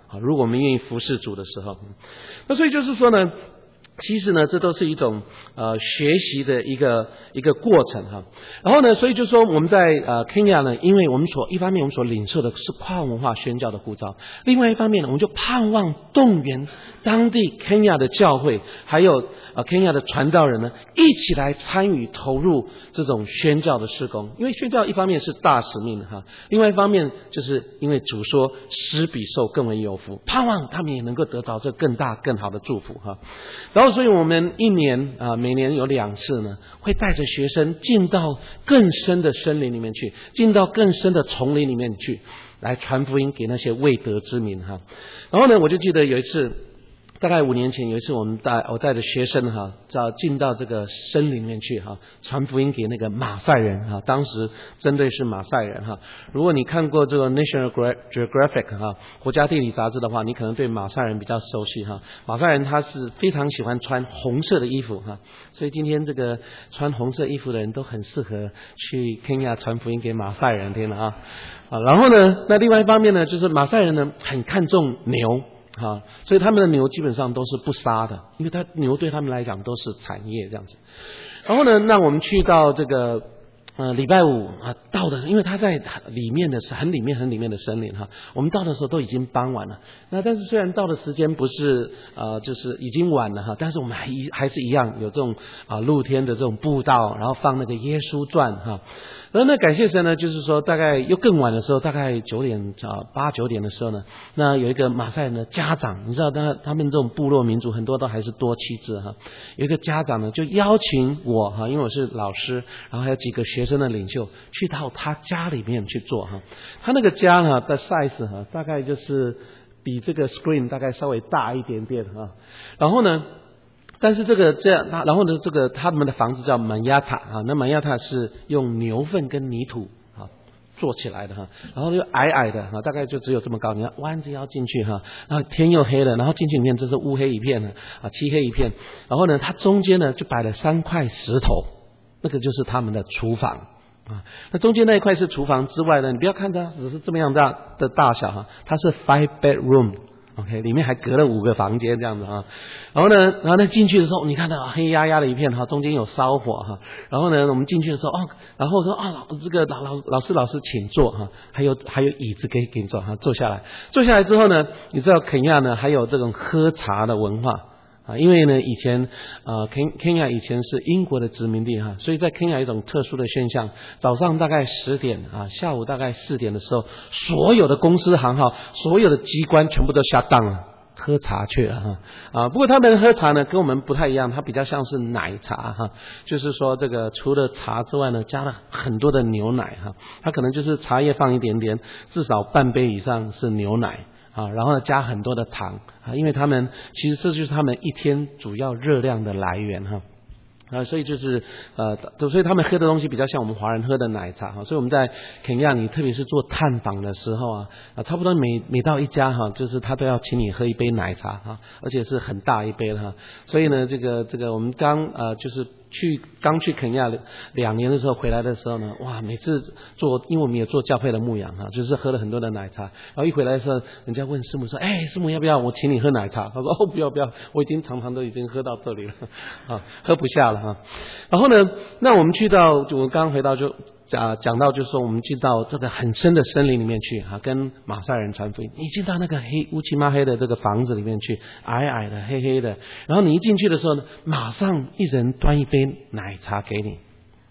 啊，如果我们愿意服侍主的时候，那所以就是说呢，其实呢，这都是一种呃学习的一个一个过程哈。然后呢，所以就说我们在呃 Kenya 呢，因为我们所一方面我们所领受的是跨文化宣教的呼召，另外一方面呢，我们就盼望动员当地 Kenya 的教会，还有呃 Kenya 的传道人呢，一起来参与投入这种宣教的事工。因为宣教一方面是大使命哈，另外一方面就是因为主说施比受更为有福，盼望他们也能够得到这更大更好的祝福哈。然后所以我们一年啊、呃，每年有两次呢，会带着学生进到更深的森林里面去，进到更深的丛林里面去，来传福音给那些未得之民哈。然后呢，我就记得有一次，大概五年前有一次，我们带我带着学生哈，叫进到这个森林里面去哈，传福音给那个马赛人哈。当时针对是马赛人哈。如果你看过这个 National Geographic 哈国家地理杂志的话，你可能对马赛人比较熟悉哈。马赛人他是非常喜欢穿红色的衣服哈，所以今天这个穿红色衣服的人都很适合去 Kenya 传福音给马赛人听了啊。啊，然后呢，那另外一方面呢，就是马赛人呢很看重牛。啊，所以他们的牛基本上都是不杀的，因为他牛对他们来讲都是产业这样子。然后呢，那我们去到这个呃礼拜五啊到的，因为他在里面的是很里面很里面的森林哈，我们到的时候都已经傍晚了。那但是虽然到的时间不是呃就是已经晚了哈，但是我们还一还是一样有这种啊露天的这种步道，然后放那个耶稣传哈。然后呢，感谢神呢，就是说大概又更晚的时候，大概九点啊八九点的时候呢，那有一个马赛人的家长，你知道他他们这种部落民族很多都还是多妻制哈，有一个家长呢就邀请我哈，因为我是老师，然后还有几个学生的领袖去到他家里面去做哈，他那个家呢的 size 哈，大概就是比这个 screen 大概稍微大一点点哈，然后呢。但是这个这样，然后呢，这个他们的房子叫曼亚塔啊，那曼亚塔是用牛粪跟泥土啊做起来的哈，然后就矮矮的哈，大概就只有这么高，你要弯着腰进去哈，然后天又黑了，然后进去里面真是乌黑一片啊，漆黑一片，然后呢，它中间呢就摆了三块石头，那个就是他们的厨房啊，那中间那一块是厨房之外呢，你不要看它只是这么样大的大小哈，它是 five bedroom。OK， 里面还隔了五个房间这样子啊，然后呢，然后呢进去的时候，你看到黑压压的一片哈，中间有烧火哈，然后呢，我们进去的时候哦，然后说啊，老这个老老老师老师请坐哈，还有还有椅子可以给你坐哈，坐下来，坐下来之后呢，你知道肯亚呢还有这种喝茶的文化。啊，因为呢，以前呃肯肯亚以前是英国的殖民地哈，所以在肯亚有一种特殊的现象，早上大概十点啊，下午大概四点的时候，所有的公司行号，所有的机关全部都下档了，喝茶去了哈啊。不过他们喝茶呢，跟我们不太一样，它比较像是奶茶哈，就是说这个除了茶之外呢，加了很多的牛奶哈，它可能就是茶叶放一点点，至少半杯以上是牛奶。啊，然后加很多的糖啊，因为他们其实这就是他们一天主要热量的来源哈。啊，所以就是呃，所以他们喝的东西比较像我们华人喝的奶茶哈。所以我们在肯亚，你特别是做探访的时候啊，啊，差不多每每到一家哈，就是他都要请你喝一杯奶茶哈，而且是很大一杯的哈。所以呢，这个这个我们刚呃就是去刚去肯亚两年的时候回来的时候呢，哇，每次做，因为我们也做教会的牧养哈，就是喝了很多的奶茶，然后一回来的时候，人家问师母说，哎，师母要不要我请你喝奶茶？他说哦，不要不要，我已经常常都已经喝到这里了啊，喝不下了。然后呢，那我们去到，就我刚刚回到就讲讲到，就是说我们进到这个很深的森林里面去啊，跟马赛人传福音。你进到那个黑乌漆嘛黑的这个房子里面去，矮矮的黑黑的，然后你一进去的时候呢，马上一人端一杯奶茶给你。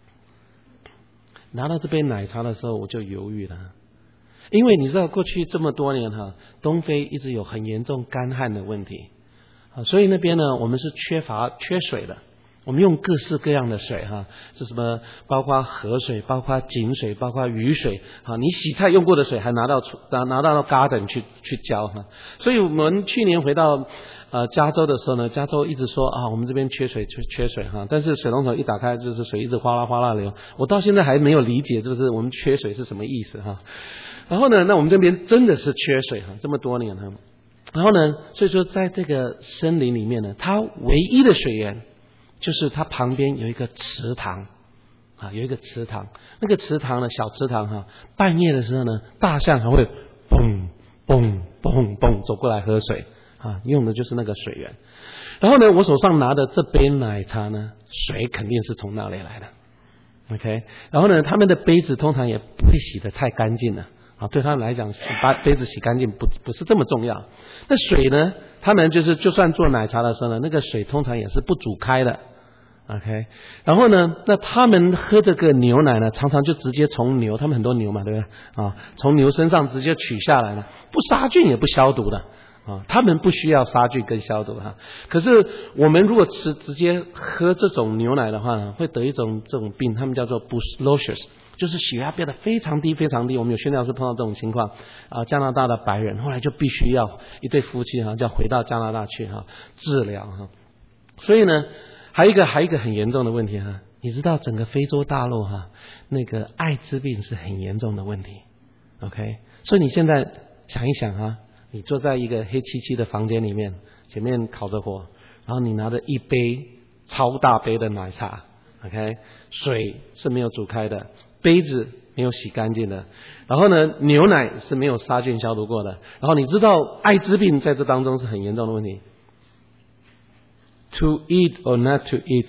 拿到这杯奶茶的时候，我就犹豫了，因为你知道过去这么多年哈，东非一直有很严重干旱的问题啊，所以那边呢，我们是缺乏缺水的。我们用各式各样的水哈，是什么？包括河水，包括井水，包括雨水哈。你洗菜用过的水还拿到拿拿到 garden 去去浇哈。所以我们去年回到呃加州的时候呢，加州一直说啊，我们这边缺水缺缺水哈。但是水龙头一打开，就是水一直哗啦哗啦流。我到现在还没有理解，就是我们缺水是什么意思哈。然后呢，那我们这边真的是缺水哈，这么多年哈。然后呢，所以说在这个森林里面呢，它唯一的水源。就是它旁边有一个池塘啊，有一个池塘，那个池塘呢，小池塘哈，半夜的时候呢，大象还会蹦蹦蹦蹦走过来喝水啊，用的就是那个水源。然后呢，我手上拿的这杯奶茶呢，水肯定是从那里来的 ，OK。然后呢，他们的杯子通常也不会洗得太干净了啊，对他们来讲，把杯子洗干净不不是这么重要。那水呢，他们就是就算做奶茶的时候呢，那个水通常也是不煮开的 ，OK。然后呢，那他们喝这个牛奶呢，常常就直接从牛，他们很多牛嘛，对不对啊？从牛身上直接取下来了，不杀菌也不消毒的。啊，他们不需要杀菌跟消毒哈，可是我们如果吃直接喝这种牛奶的话呢，会得一种这种病，他们叫做 brucellosis， 就是血压变得非常低非常低。我们有宣教士碰到这种情况啊，加拿大的白人后来就必须要一对夫妻哈，就要回到加拿大去哈治疗哈。所以呢，还有一个还有一个很严重的问题哈，你知道整个非洲大陆哈，那个艾滋病是很严重的问题 ，OK？ 所以你现在想一想哈。你坐在一个黑漆漆的房间里面，前面烤着火，然后你拿着一杯超大杯的奶茶 ，OK， 水是没有煮开的，杯子没有洗干净的，然后呢，牛奶是没有杀菌消毒过的，然后你知道艾滋病在这当中是很严重的问题。To eat or not to eat,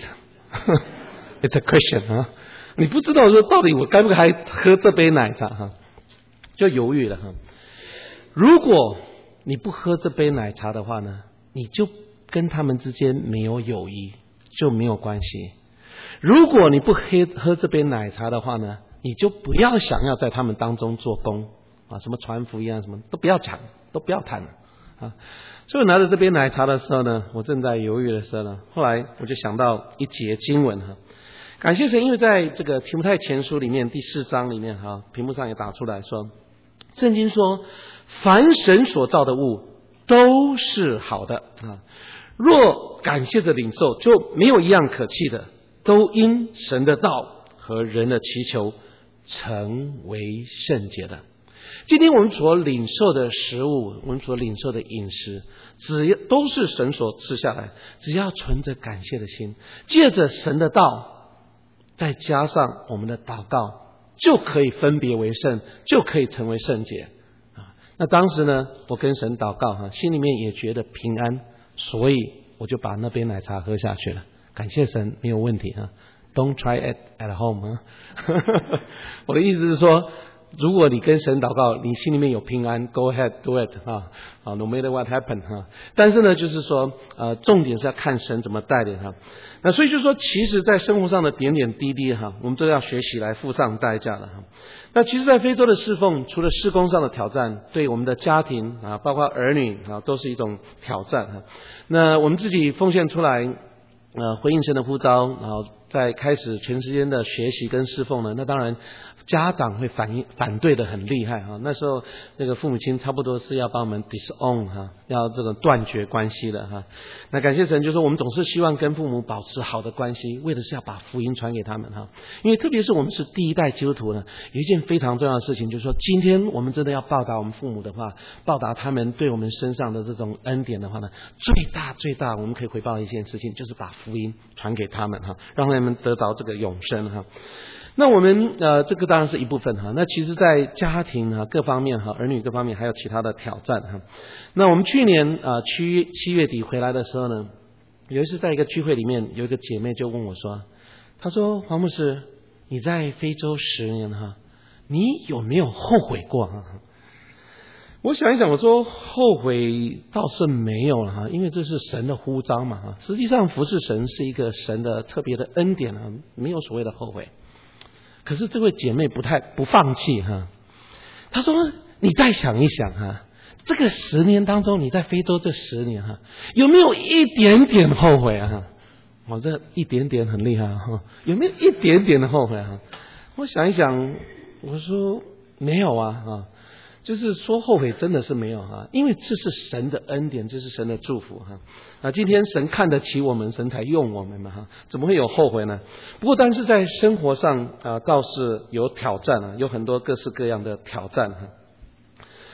it's a question 啊，你不知道说到底我该不该喝这杯奶茶哈，就犹豫了哈。如果你不喝这杯奶茶的话呢，你就跟他们之间没有友谊，就没有关系。如果你不喝喝这杯奶茶的话呢，你就不要想要在他们当中做工啊，什么传福音啊，什么都不要讲，都不要谈了啊。所以我拿着这杯奶茶的时候呢，我正在犹豫的时候呢，后来我就想到一节经文哈。感谢神，因为在这个提摩太前书里面第四章里面哈，屏幕上也打出来说，圣经说，凡神所造的物都是好的啊，若感谢着领受，就没有一样可弃的，都因神的道和人的祈求成为圣洁的。今天我们所领受的食物，我们所领受的饮食，只要都是神所赐下来，只要存着感谢的心，借着神的道，再加上我们的祷告，就可以分别为圣，就可以成为圣洁啊。那当时呢，我跟神祷告哈，心里面也觉得平安，所以我就把那杯奶茶喝下去了。感谢神，没有问题啊。Don't try it at home 啊。我的意思是说，如果你跟神祷告，你心里面有平安 ，Go ahead do it 啊啊 ，No matter what happen 哈。但是呢，就是说，呃，重点是要看神怎么带领哈。那所以就是说，其实，在生活上的点点滴滴哈，我们都要学习来付上代价的哈。那其实，在非洲的侍奉，除了事工上的挑战，对我们的家庭啊，包括儿女啊，都是一种挑战哈。那我们自己奉献出来，呃，回应神的呼召，然后再开始全时间的学习跟侍奉呢，那当然家长会反应反对的很厉害哈。那时候那个父母亲差不多是要帮我们 disown 哈，要这个断绝关系的哈。那感谢神，就是说我们总是希望跟父母保持好的关系，为的是要把福音传给他们哈。因为特别是我们是第一代基督徒呢，有一件非常重要的事情，就是说今天我们真的要报答我们父母的话，报答他们对我们身上的这种恩典的话呢，最大最大我们可以回报的一件事情，就是把福音传给他们哈，让他们得着这个永生哈。那我们呃，这个当然是一部分哈。那其实，在家庭哈各方面哈，儿女各方面还有其他的挑战哈。那我们去年啊七七月底回来的时候呢，有一次在一个聚会里面，有一个姐妹就问我说，她说黄牧师，你在非洲十年哈，你有没有后悔过哈？我想一想，我说后悔倒是没有了哈，因为这是神的呼召嘛哈。实际上服侍神是一个神的特别的恩典啊，没有所谓的后悔。可是这位姐妹不太不放弃哈，她说你再想一想哈，这个十年当中，你在非洲这十年哈，有没有一点点后悔啊？我这一点点很厉害哈，有没有一点点的后悔啊？我想一想，我说没有啊啊。就是说后悔真的是没有哈，因为这是神的恩典，这是神的祝福哈。啊，今天神看得起我们，神才用我们嘛哈，怎么会有后悔呢？不过，但是在生活上啊，倒是有挑战啊，有很多各式各样的挑战哈。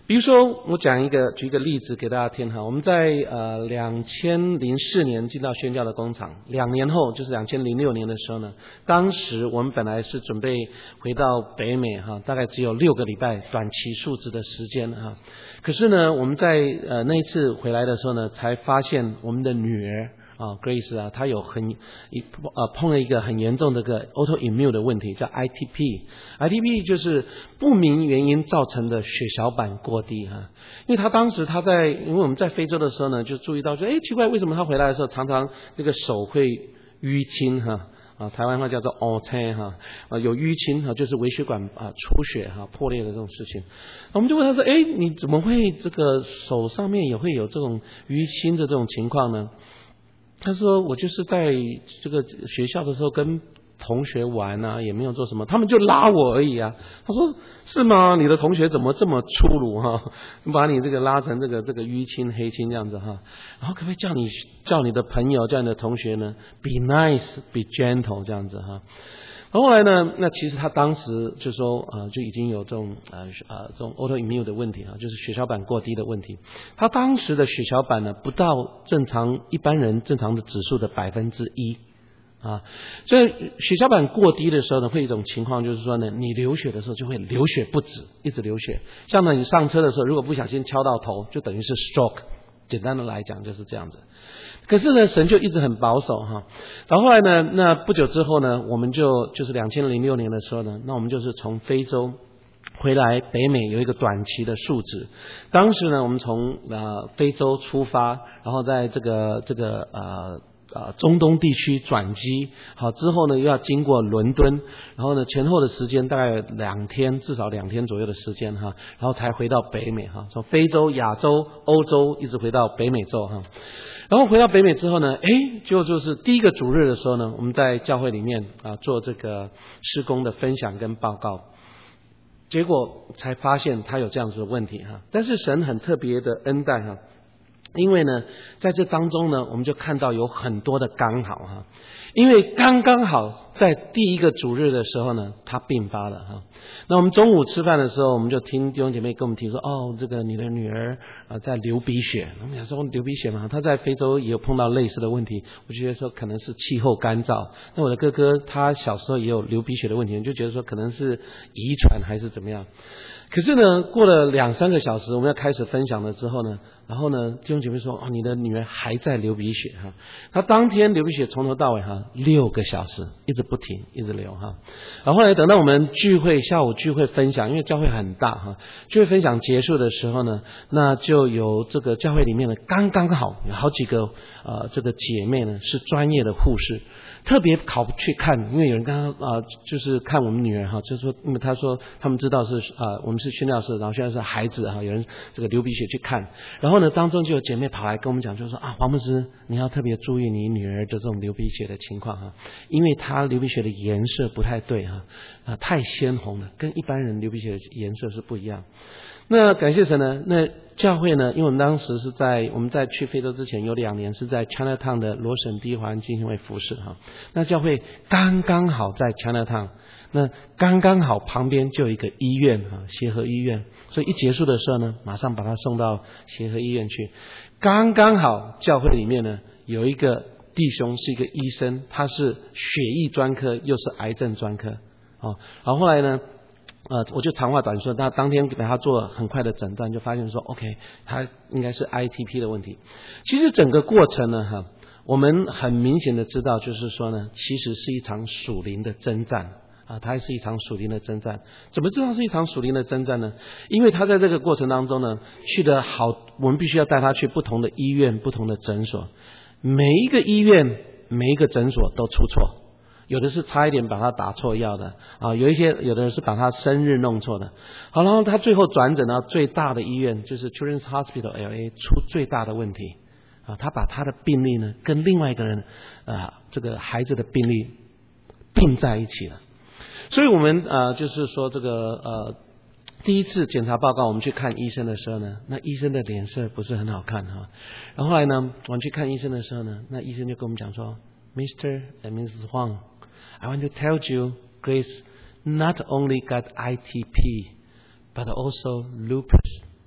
比如说，我讲一个，举一个例子给大家听哈。我们在呃两千零四年进到宣教的工厂，两年后就是两千零六年的时候呢，当时我们本来是准备回到北美哈，大概只有六个礼拜短期述职的时间哈。可是呢，我们在呃那一次回来的时候呢，才发现我们的女儿。啊 ，Grace 啊，她有很一呃碰了一个很严重的个 autoimmune 的问题，叫 I T P。I T P 就是不明原因造成的血小板过低哈、啊。因为她当时她在，因为我们在非洲的时候呢，就注意到说，哎，奇怪，为什么她回来的时候常常这个手会淤青哈？啊，台湾话叫做凹青哈，啊有淤青哈，就是微血管啊出血哈、破裂的这种事情。我们就问她说，哎，你怎么会这个手上面也会有这种淤青的这种情况呢？他说我就是在这个学校的时候跟同学玩啊，也没有做什么，他们就拉我而已啊。他说是吗？你的同学怎么这么粗鲁哈、啊？把你这个拉成这个这个淤青黑青这样子哈、啊。然后可不可以叫你叫你的朋友叫你的同学呢 ，be nice, be gentle 这样子哈、啊。后来呢，那其实他当时就说呃就已经有这种呃呃这种 autoimmune 的问题啊，就是血小板过低的问题。他当时的血小板呢不到正常一般人正常的指数的百分之一啊，所以血小板过低的时候呢，会有一种情况就是说呢，你流血的时候就会流血不止，一直流血。像呢你上车的时候，如果不小心敲到头，就等于是 stroke。简单的来讲就是这样子。可是呢，神就一直很保守哈。然后后来呢，那不久之后呢，我们就就是两千零六年的时候呢，那我们就是从非洲回来北美有一个短期的述职。当时呢，我们从呃非洲出发，然后在这个这个呃。呃，中东地区转机，好之后呢，又要经过伦敦，然后呢，前后的时间大概两天，至少两天左右的时间哈，然后才回到北美哈，从非洲、亚洲、欧洲一直回到北美洲哈，然后回到北美之后呢，诶，就就是第一个主日的时候呢，我们在教会里面啊做这个事工的分享跟报告，结果才发现他有这样子的问题哈，但是神很特别的恩待哈。因为呢，在这当中呢，我们就看到有很多的刚好哈，因为刚刚好在第一个主日的时候呢，他病发了哈。那我们中午吃饭的时候，我们就听弟兄姐妹跟我们提说，哦，这个你的女儿啊在流鼻血。我们想说流鼻血嘛，她在非洲也有碰到类似的问题，我就觉得说可能是气候干燥。那我的哥哥他小时候也有流鼻血的问题，就觉得说可能是遗传还是怎么样。可是呢，过了两三个小时，我们要开始分享了之后呢，然后呢，弟兄姐妹说，哦，你的女儿还在流鼻血哈，她当天流鼻血从头到尾哈六个小时，一直不停，一直流哈。然后后来等到我们聚会下午聚会分享，因为教会很大哈，聚会分享结束的时候呢，那就有这个教会里面的刚刚好有好几个呃这个姐妹呢是专业的护士。特别考去看，因为有人刚刚啊、呃，就是看我们女儿哈，就是说，因为他说他们知道是啊、呃，我们是宣教士，然后现在是孩子哈，有人这个流鼻血去看，然后呢，当中就有姐妹跑来跟我们讲，就是说啊，黄牧师，你要特别注意你女儿的这种流鼻血的情况哈，因为她流鼻血的颜色不太对哈，啊，太鲜红了，跟一般人流鼻血的颜色是不一样。那感谢神呢，那教会呢，因为我们当时是在我们在去非洲之前有两年是在 Chinatown 的罗省第一华人基金会服侍哈，那教会刚刚好在 Chinatown， 那刚刚好旁边就有一个医院哈，协和医院，所以一结束的时候呢，马上把他送到协和医院去，刚刚好教会里面呢有一个弟兄是一个医生，他是血液专科又是癌症专科哦，然后后来呢。呃，我就长话短说，他当天给他做很快的诊断，就发现说 ，OK， 他应该是 I T P 的问题。其实整个过程呢，哈，我们很明显的知道，就是说呢，其实是一场属灵的征战啊，它是一场属灵的征战。怎么知道是一场属灵的征战呢？因为他在这个过程当中呢，去的好，我们必须要带他去不同的医院、不同的诊所，每一个医院、每一个诊所都出错。有的是差一点把他打错药的啊，有一些有的人是把他生日弄错的。好，然后他最后转诊到最大的医院，就是 Children's Hospital L A 出最大的问题啊，他把他的病例呢跟另外一个人啊这个孩子的病例并在一起了。所以我们呃就是说这个呃第一次检查报告我们去看医生的时候呢，那医生的脸色不是很好看哈。然后后来呢，我们去看医生的时候呢，那医生就跟我们讲说 ，Mister and Missus Huang。I want to tell you, Grace not only got I T P, but also lupus.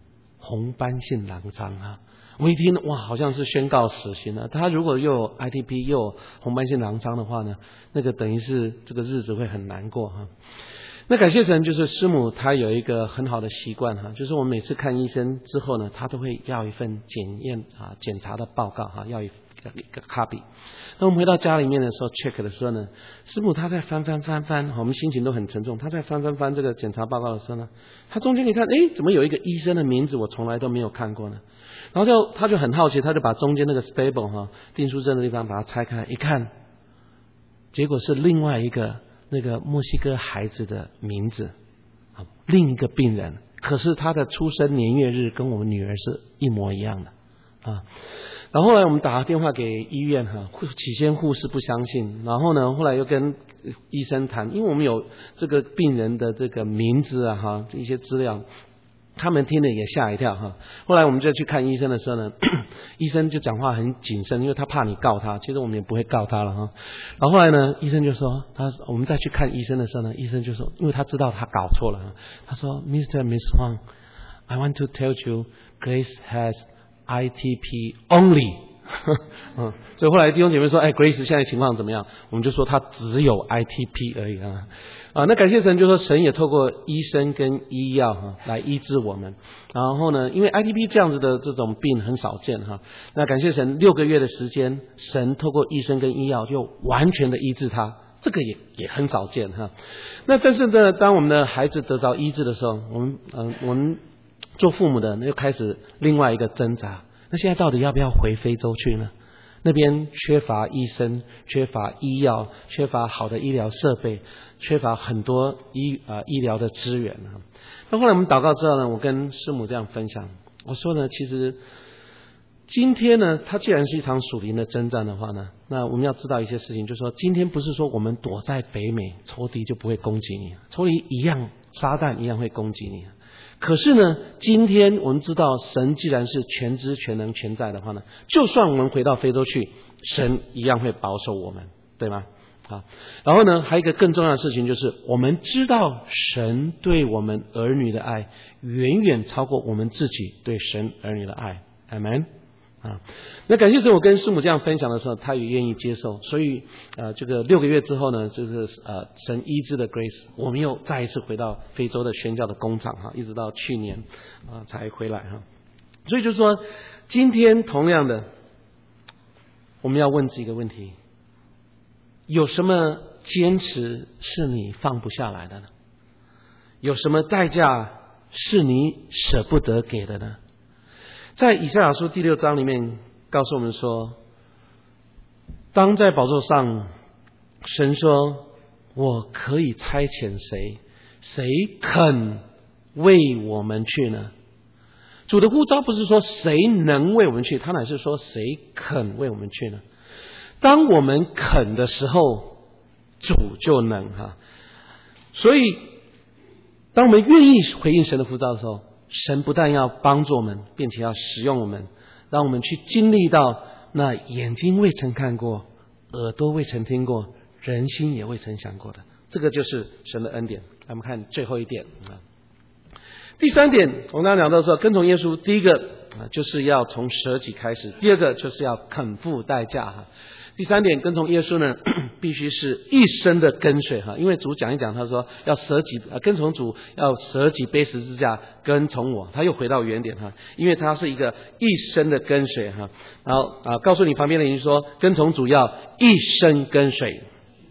红斑性狼疮啊。我一听哇，好像是宣告死刑了。他如果又有 I T P 又有红斑性狼疮的话呢，那个等于是这个日子会很难过哈。那感谢神，就是师母她有一个很好的习惯哈，就是我们每次看医生之后呢，她都会要一份检验啊检查的报告哈，要一一个 copy。那我们回到家里面的时候 check 的时候呢，师母她在翻翻翻翻，我们心情都很沉重。她在翻翻翻这个检查报告的时候呢，她中间你看，诶，怎么有一个医生的名字我从来都没有看过呢？然后就她就很好奇，她就把中间那个 stable 哈订书针的地方把它拆开一看，结果是另外一个那个墨西哥孩子的名字，另一个病人，可是他的出生年月日跟我们女儿是一模一样的啊。然后后来我们打电话给医院哈，起先护士不相信，然后呢后来又跟医生谈，因为我们有这个病人的这个名字啊哈一些资料，他们听了也吓一跳哈。后来我们就去看医生的时候呢，医生就讲话很谨慎，因为他怕你告他，其实我们也不会告他了哈。然后后来呢，医生就说，他我们再去看医生的时候呢，医生就说，因为他知道他搞错了，他说 Mister Miss Huang, I want to tell you, Grace has I T P only 嗯，所以后来弟兄姐妹说，哎 Grace 现在情况怎么样？我们就说他只有 I T P 而已啊。啊，那感谢神，就说神也透过医生跟医药哈来医治我们。然后呢，因为 I T P 这样子的这种病很少见哈，那感谢神六个月的时间，神透过医生跟医药就完全的医治他，这个也也很少见哈。那但是呢，当我们的孩子得到医治的时候，我们嗯、呃、我们做父母的又开始另外一个挣扎。那现在到底要不要回非洲去呢？那边缺乏医生，缺乏医药，缺乏好的医疗设备，缺乏很多医啊、呃、医疗的资源啊。那后来我们祷告之后呢，我跟师母这样分享，我说呢，其实今天呢，它既然是一场属灵的征战的话呢，那我们要知道一些事情，就是说今天不是说我们躲在北美，仇敌就不会攻击你，仇敌一样，撒旦一样会攻击你。可是呢，今天我们知道神既然是全知全能全在的话呢，就算我们回到非洲去，神一样会保守我们，对吗？好，然后呢，还有一个更重要的事情，就是我们知道神对我们儿女的爱远远超过我们自己对神儿女的爱。阿们。啊，那感谢神，我跟师母这样分享的时候，他也愿意接受。所以呃，这个六个月之后呢，就是呃神医治的 Grace， 我们又再一次回到非洲的宣教的工厂哈，一直到去年啊、呃、才回来哈。所以就是说，今天同样的，我们要问自己一个问题：有什么坚持是你放不下来的呢？有什么代价是你舍不得给的呢？在以赛亚书第六章里面告诉我们说，当在宝座上，神说，我可以差遣谁，谁肯为我们去呢？主的呼召不是说谁能为我们去，他乃是说谁肯为我们去呢？当我们肯的时候，主就能哈。所以当我们愿意回应神的呼召的时候，神不但要帮助我们，并且要使用我们，让我们去经历到那眼睛未曾看过，耳朵未曾听过，人心也未曾想过的，这个就是神的恩典。我们看最后一点啊，第三点，我们刚刚讲到说，跟从耶稣，第一个啊就是要从舍己开始，第二个就是要肯付代价哈。第三点，跟从耶稣呢，必须是一生的跟随哈，因为主讲一讲，他说要舍己，呃，跟从主要舍己背十字架，跟从我，他又回到原点哈，因为他是一个一生的跟随哈。然后啊，告诉你旁边的人说，跟从主要一生跟随。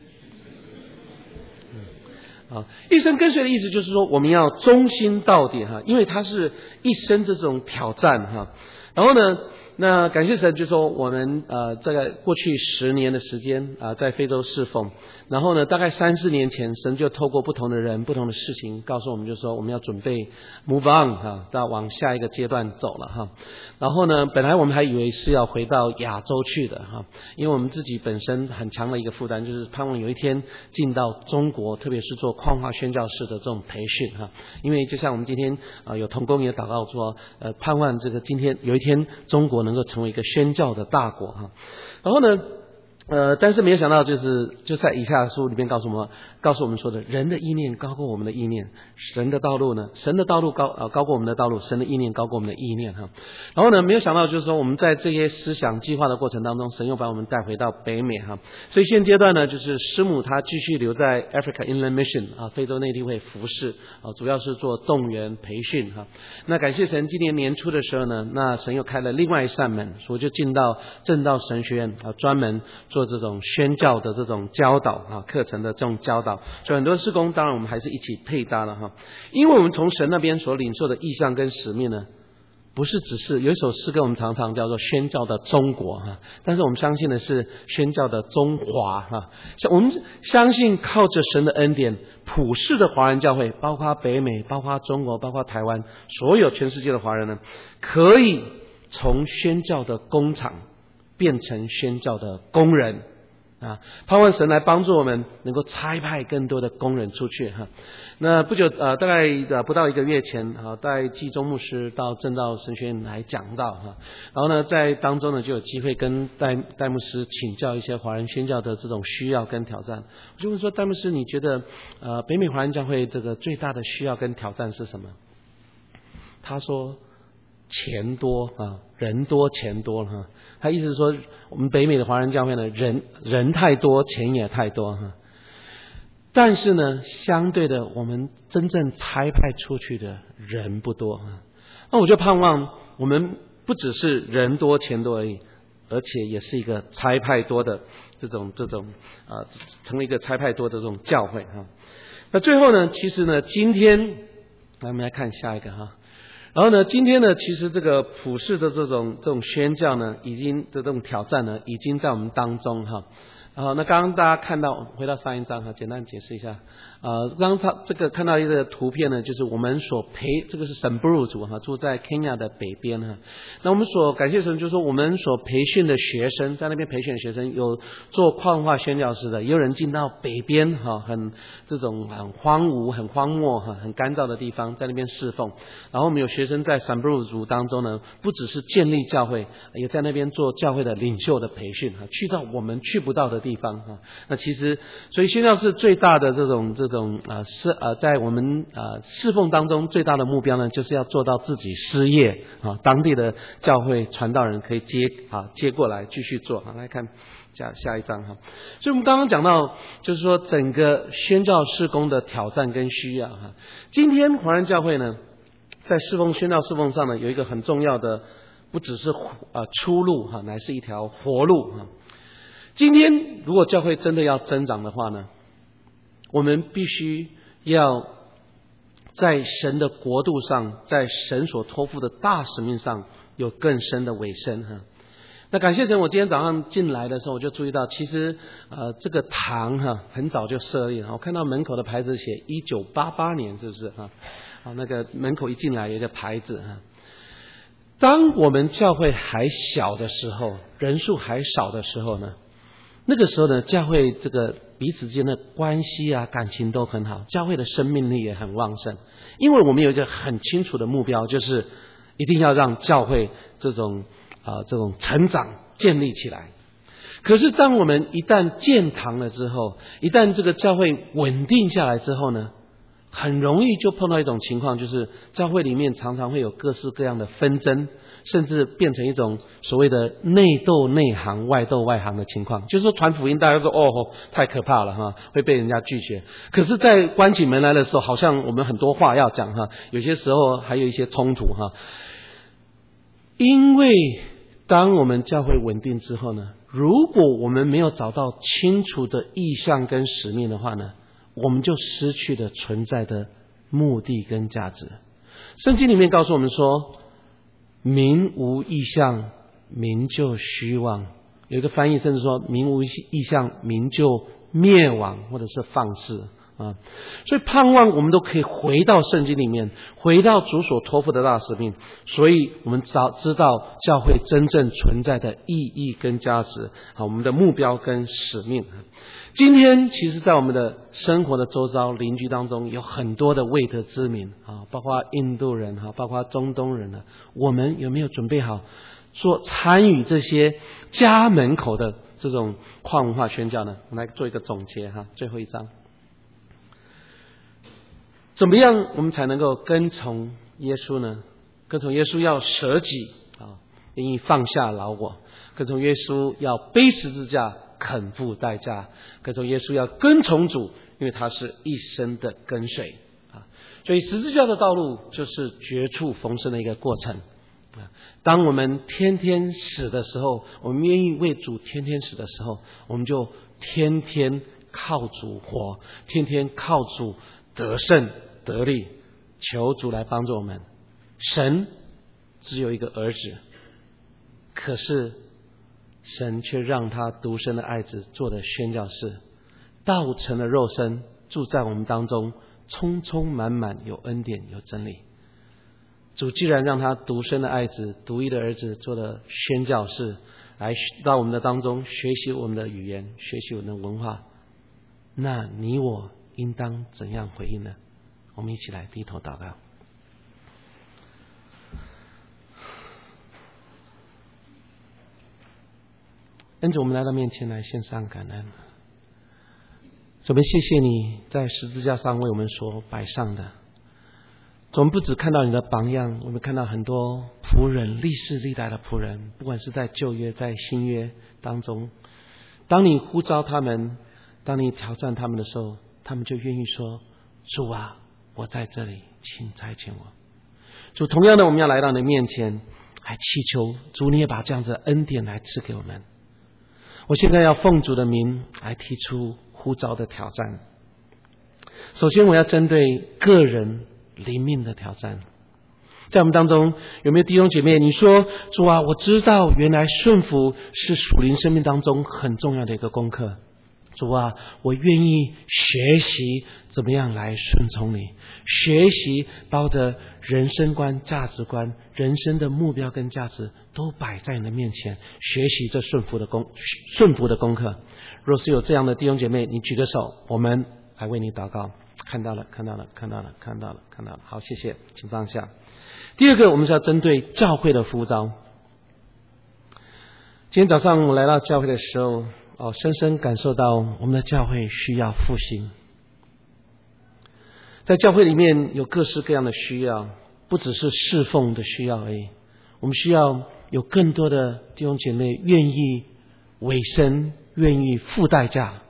啊，一生跟随的意思就是说，我们要忠心到底哈，因为它是一生这种挑战哈。然后呢，那感谢神，就说我们呃，在过去十年的时间啊、呃，在非洲侍奉，然后呢，大概三四年前，神就透过不同的人、不同的事情，告诉我们，就说我们要准备 move on 哈，到往下一个阶段走了哈。然后呢，本来我们还以为是要回到亚洲去的哈，因为我们自己本身很强的一个负担，就是盼望有一天进到中国，特别是做矿化宣教士的这种培训哈。因为就像我们今天啊、呃，有同工也祷告说，呃，盼望这个今天有一天中国能够成为一个宣教的大国哈。然后呢， 呃，但是没有想到，就是就在以下书里面告诉我们，告诉我们说的，人的意念高过我们的意念，神的道路呢，神的道路高呃高过我们的道路，神的意念高过我们的意念哈。然后呢，没有想到就是说，我们在这些思想计划的过程当中，神又把我们带回到北美哈。所以现阶段呢，就是师母她继续留在 Africa Inland Mission 啊，非洲内地会服侍啊，主要是做动员培训哈。那感谢神，今年年初的时候呢，那神又开了另外一扇门，所以我就进到正道神学院啊，专门做这种宣教的这种教导啊，课程的这种教导，所以很多事工当然我们还是一起配搭了哈。因为我们从神那边所领受的意向跟使命呢，不是只是有一首诗歌我们常常叫做宣教的中国哈，但是我们相信的是宣教的中华哈。我们相信靠着神的恩典，普世的华人教会，包括北美，包括中国，包括台湾，所有全世界的华人呢，可以从宣教的工厂变成宣教的工人啊！盼望神来帮助我们，能够差派更多的工人出去哈。那不久呃，大概呃不到一个月前啊，带季中牧师到正道神学院来讲道哈。然后呢，在当中呢就有机会跟戴戴牧师请教一些华人宣教的这种需要跟挑战。我就问说，戴牧师，你觉得呃北美华人教会这个最大的需要跟挑战是什么？他说，钱多啊，人多钱多哈。他意思是说，我们北美的华人教会呢，人人太多，钱也太多哈。但是呢，相对的，我们真正差派出去的人不多啊。那我就盼望我们不只是人多钱多而已，而且也是一个差派多的这种这种啊、呃，成为一个差派多的这种教会哈。那最后呢，其实呢，今天来我们来看下一个哈。然后呢，今天呢，其实这个普世的这种这种宣教呢，已经这种挑战呢，已经在我们当中哈。然后那刚刚大家看到，回到上一章哈，简单解释一下。呃，刚刚他这个看到一个图片呢，就是我们所培这个是沈布鲁族哈，住在 Kenya 的北边哈。那我们所感谢神，就是说我们所培训的学生，在那边培训的学生有做矿化宣教师的，也有人进到北边哈，很这种很荒芜、很荒漠哈、很干燥的地方，在那边侍奉。然后我们有学生在沈布鲁族当中呢，不只是建立教会，也在那边做教会的领袖的培训哈，去到我们去不到的地方哈。那其实，所以宣教士最大的这种这种啊是呃在我们啊侍奉当中最大的目标呢，就是要做到自己失业啊，当地的教会传道人可以接啊接过来继续做啊。来看下下一章哈。所以我们刚刚讲到，就是说整个宣教事工的挑战跟需要哈。今天华人教会呢，在侍奉宣教侍奉上呢，有一个很重要的，不只是啊出路哈，乃是一条活路哈。今天如果教会真的要增长的话呢，我们必须要在神的国度上，在神所托付的大使命上有更深的委身哈。那感谢神，我今天早上进来的时候，我就注意到，其实呃这个堂哈很早就设立了。我看到门口的牌子写一九八八年，是不是哈？好，那个门口一进来有一个牌子哈。当我们教会还小的时候，人数还少的时候呢，那个时候呢，教会这个彼此之间的关系啊、感情都很好，教会的生命力也很旺盛。因为我们有一个很清楚的目标，就是一定要让教会这种啊、呃、这种成长建立起来。可是当我们一旦建堂了之后，一旦这个教会稳定下来之后呢，很容易就碰到一种情况，就是教会里面常常会有各式各样的纷争，甚至变成一种所谓的内斗内行、外斗外行的情况。就是说传福音，大家说哦太可怕了哈，会被人家拒绝。可是在关起门来的时候，好像我们很多话要讲哈，有些时候还有一些冲突哈。因为当我们教会稳定之后呢，如果我们没有找到清楚的意向跟使命的话呢，我们就失去了存在的目的跟价值。圣经里面告诉我们说，民无异象，民就虚妄。有一个翻译甚至说，民无异象，民就灭亡，或者是放肆啊。所以盼望我们都可以回到圣经里面，回到主所托付的大使命。所以我们早知道教会真正存在的意义跟价值，好，我们的目标跟使命。今天其实在我们的生活的周遭邻居当中，有很多的未得之民啊，包括印度人哈，包括中东人呢。我们有没有准备好所参与这些家门口的这种跨文化宣教呢？我们来做一个总结哈，最后一章。怎么样我们才能够跟从耶稣呢？跟从耶稣要舍己啊，愿意放下老我；跟从耶稣要背十字架，肯付代价；跟从耶稣要跟从主，因为他是一生的跟随啊。所以十字架的道路就是绝处逢生的一个过程啊。当我们天天死的时候，我们愿意为主天天死的时候，我们就天天靠主活，天天靠主得胜得力，求主来帮助我们。神只有一个儿子，可是神却让他独生的爱子做的宣教士，道成了肉身，住在我们当中，充充满满有恩典有真理。主既然让他独生的爱子独一的儿子做了宣教士，来到我们的当中学习我们的语言，学习我们的文化，那你我应当怎样回应呢？我们一起来低头祷告。恩主，我们来到面前来献上感恩。主，我们谢谢你在十字架上为我们所摆上的。我们不只看到你的榜样，我们看到很多仆人，历世历代的仆人，不管是在旧约在新约当中，当你呼召他们，当你挑战他们的时候，他们就愿意说：主啊，我在这里，请差遣我。主，同样的，我们要来到你的面前来祈求主，你也把这样子的恩典来赐给我们。我现在要奉主的名来提出呼召的挑战。首先我要针对个人灵命的挑战。在我们当中有没有弟兄姐妹，你说主啊，我知道原来顺服是属灵生命当中很重要的一个功课。主啊，我愿意学习怎么样来顺从你，学习把我的人生观价值观，人生的目标跟价值都摆在你的面前，学习这顺服的功顺服的功课。若是有这样的弟兄姐妹，你举个手，我们来为你祷告。看到了看到了看到了看到了看到了，好，谢谢，请放下。第二个，我们是要针对教会的呼召。今天早上我来到教会的时候，哦，深深感受到我们的教会需要复兴。在教会里面有各式各样的需要，不只是侍奉的需要而已，我们需要有更多的弟兄姐妹愿意委身，愿意付代价。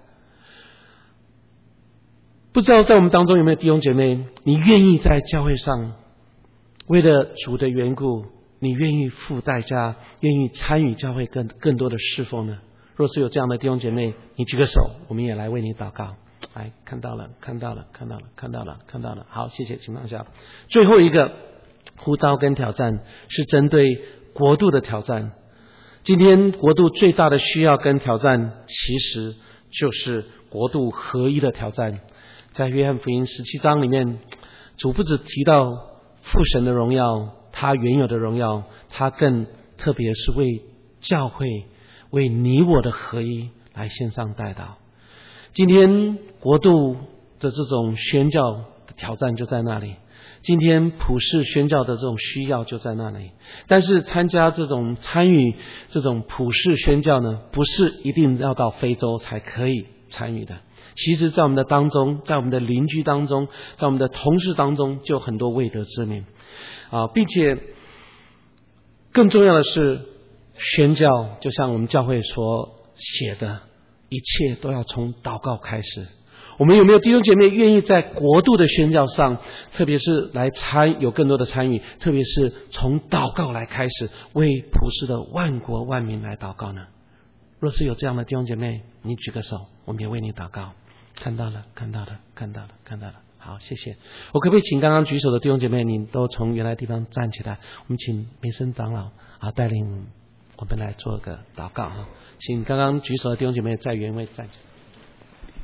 不知道在我们当中有没有弟兄姐妹，你愿意在教会上为了主的缘故，你愿意付代价，愿意参与教会更更多的侍奉呢？若是有这样的弟兄姐妹，你举个手，我们也来为你祷告。来，看到了看到了看到了看到了看到了，好，谢谢，请放下。最后一个呼召跟挑战是针对国度的挑战。今天国度最大的需要跟挑战，其实就是国度合一的挑战。在约翰福音十七章里面，主不只提到父神的荣耀，他原有的荣耀，他更特别是为教会，为你我的合一来献上代祷。今天国度的这种宣教的挑战就在那里，今天普世宣教的这种需要就在那里。但是参加这种参与这种普世宣教呢，不是一定要到非洲才可以参与的。其实在我们的当中，在我们的邻居当中，在我们的同事当中，就有很多未得之民啊，并且更重要的是，宣教就像我们教会所写的，一切都要从祷告开始。我们有没有弟兄姐妹愿意在国度的宣教上，特别是来参有更多的参与，特别是从祷告来开始，为普世的万国万民来祷告呢？若是有这样的弟兄姐妹，你举个手，我们也为你祷告。看到了看到了看到了看到了，好，谢谢。我可不可以请刚刚举手的弟兄姐妹，你都从原来地方站起来，我们请梅森长老啊带领我们来做个祷告啊，请刚刚举手的弟兄姐妹在原位站起来。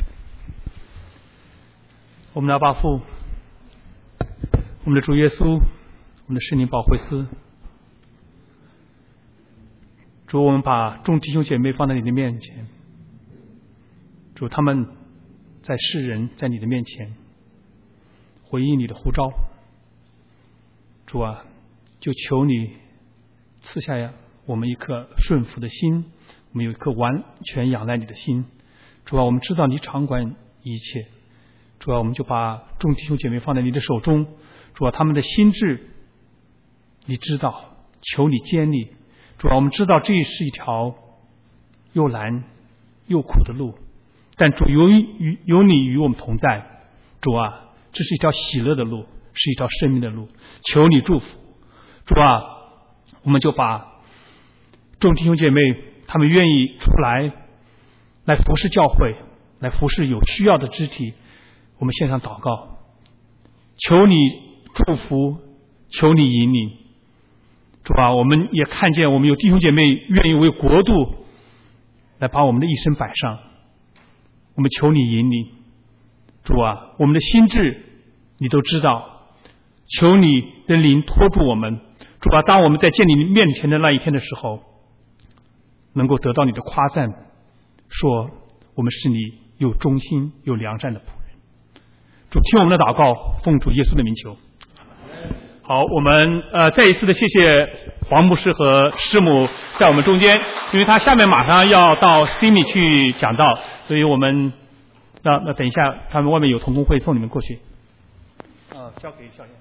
我们的阿爸父，我们的主耶稣，我们的圣灵保惠师，主，我们把众弟兄姐妹放在你的面前，主，他们在世人在你的面前回应你的呼召，主啊，就求你赐下我们一颗顺服的心，我们有一颗完全仰赖你的心。主啊，我们知道你掌管一切。主啊，我们就把众弟兄姐妹放在你的手中。主啊，他们的心智你知道，求你坚立。主啊，我们知道这是一条又难又苦的路，但主有与有你与我们同在。主啊，这是一条喜乐的路，是一条生命的路，求你祝福。主啊，我们就把众弟兄姐妹他们愿意出来来服侍教会，来服侍有需要的肢体，我们献上祷告，求你祝福，求你引领。主啊，我们也看见我们有弟兄姐妹愿意为国度来把我们的一生摆上，我们求你引领。主啊，我们的心智你都知道，求你的灵托住我们。主啊，当我们在见你面前的那一天的时候，能够得到你的夸赞，说我们是你有忠心有良善的仆人。主，听我们的祷告，奉主耶稣的名求。好，我们呃再一次的谢谢黄牧师和师母在我们中间，因为他下面马上要到 Sydney 去讲道，所以我们那那等一下他们外面有同工会送你们过去。呃，交给小燕。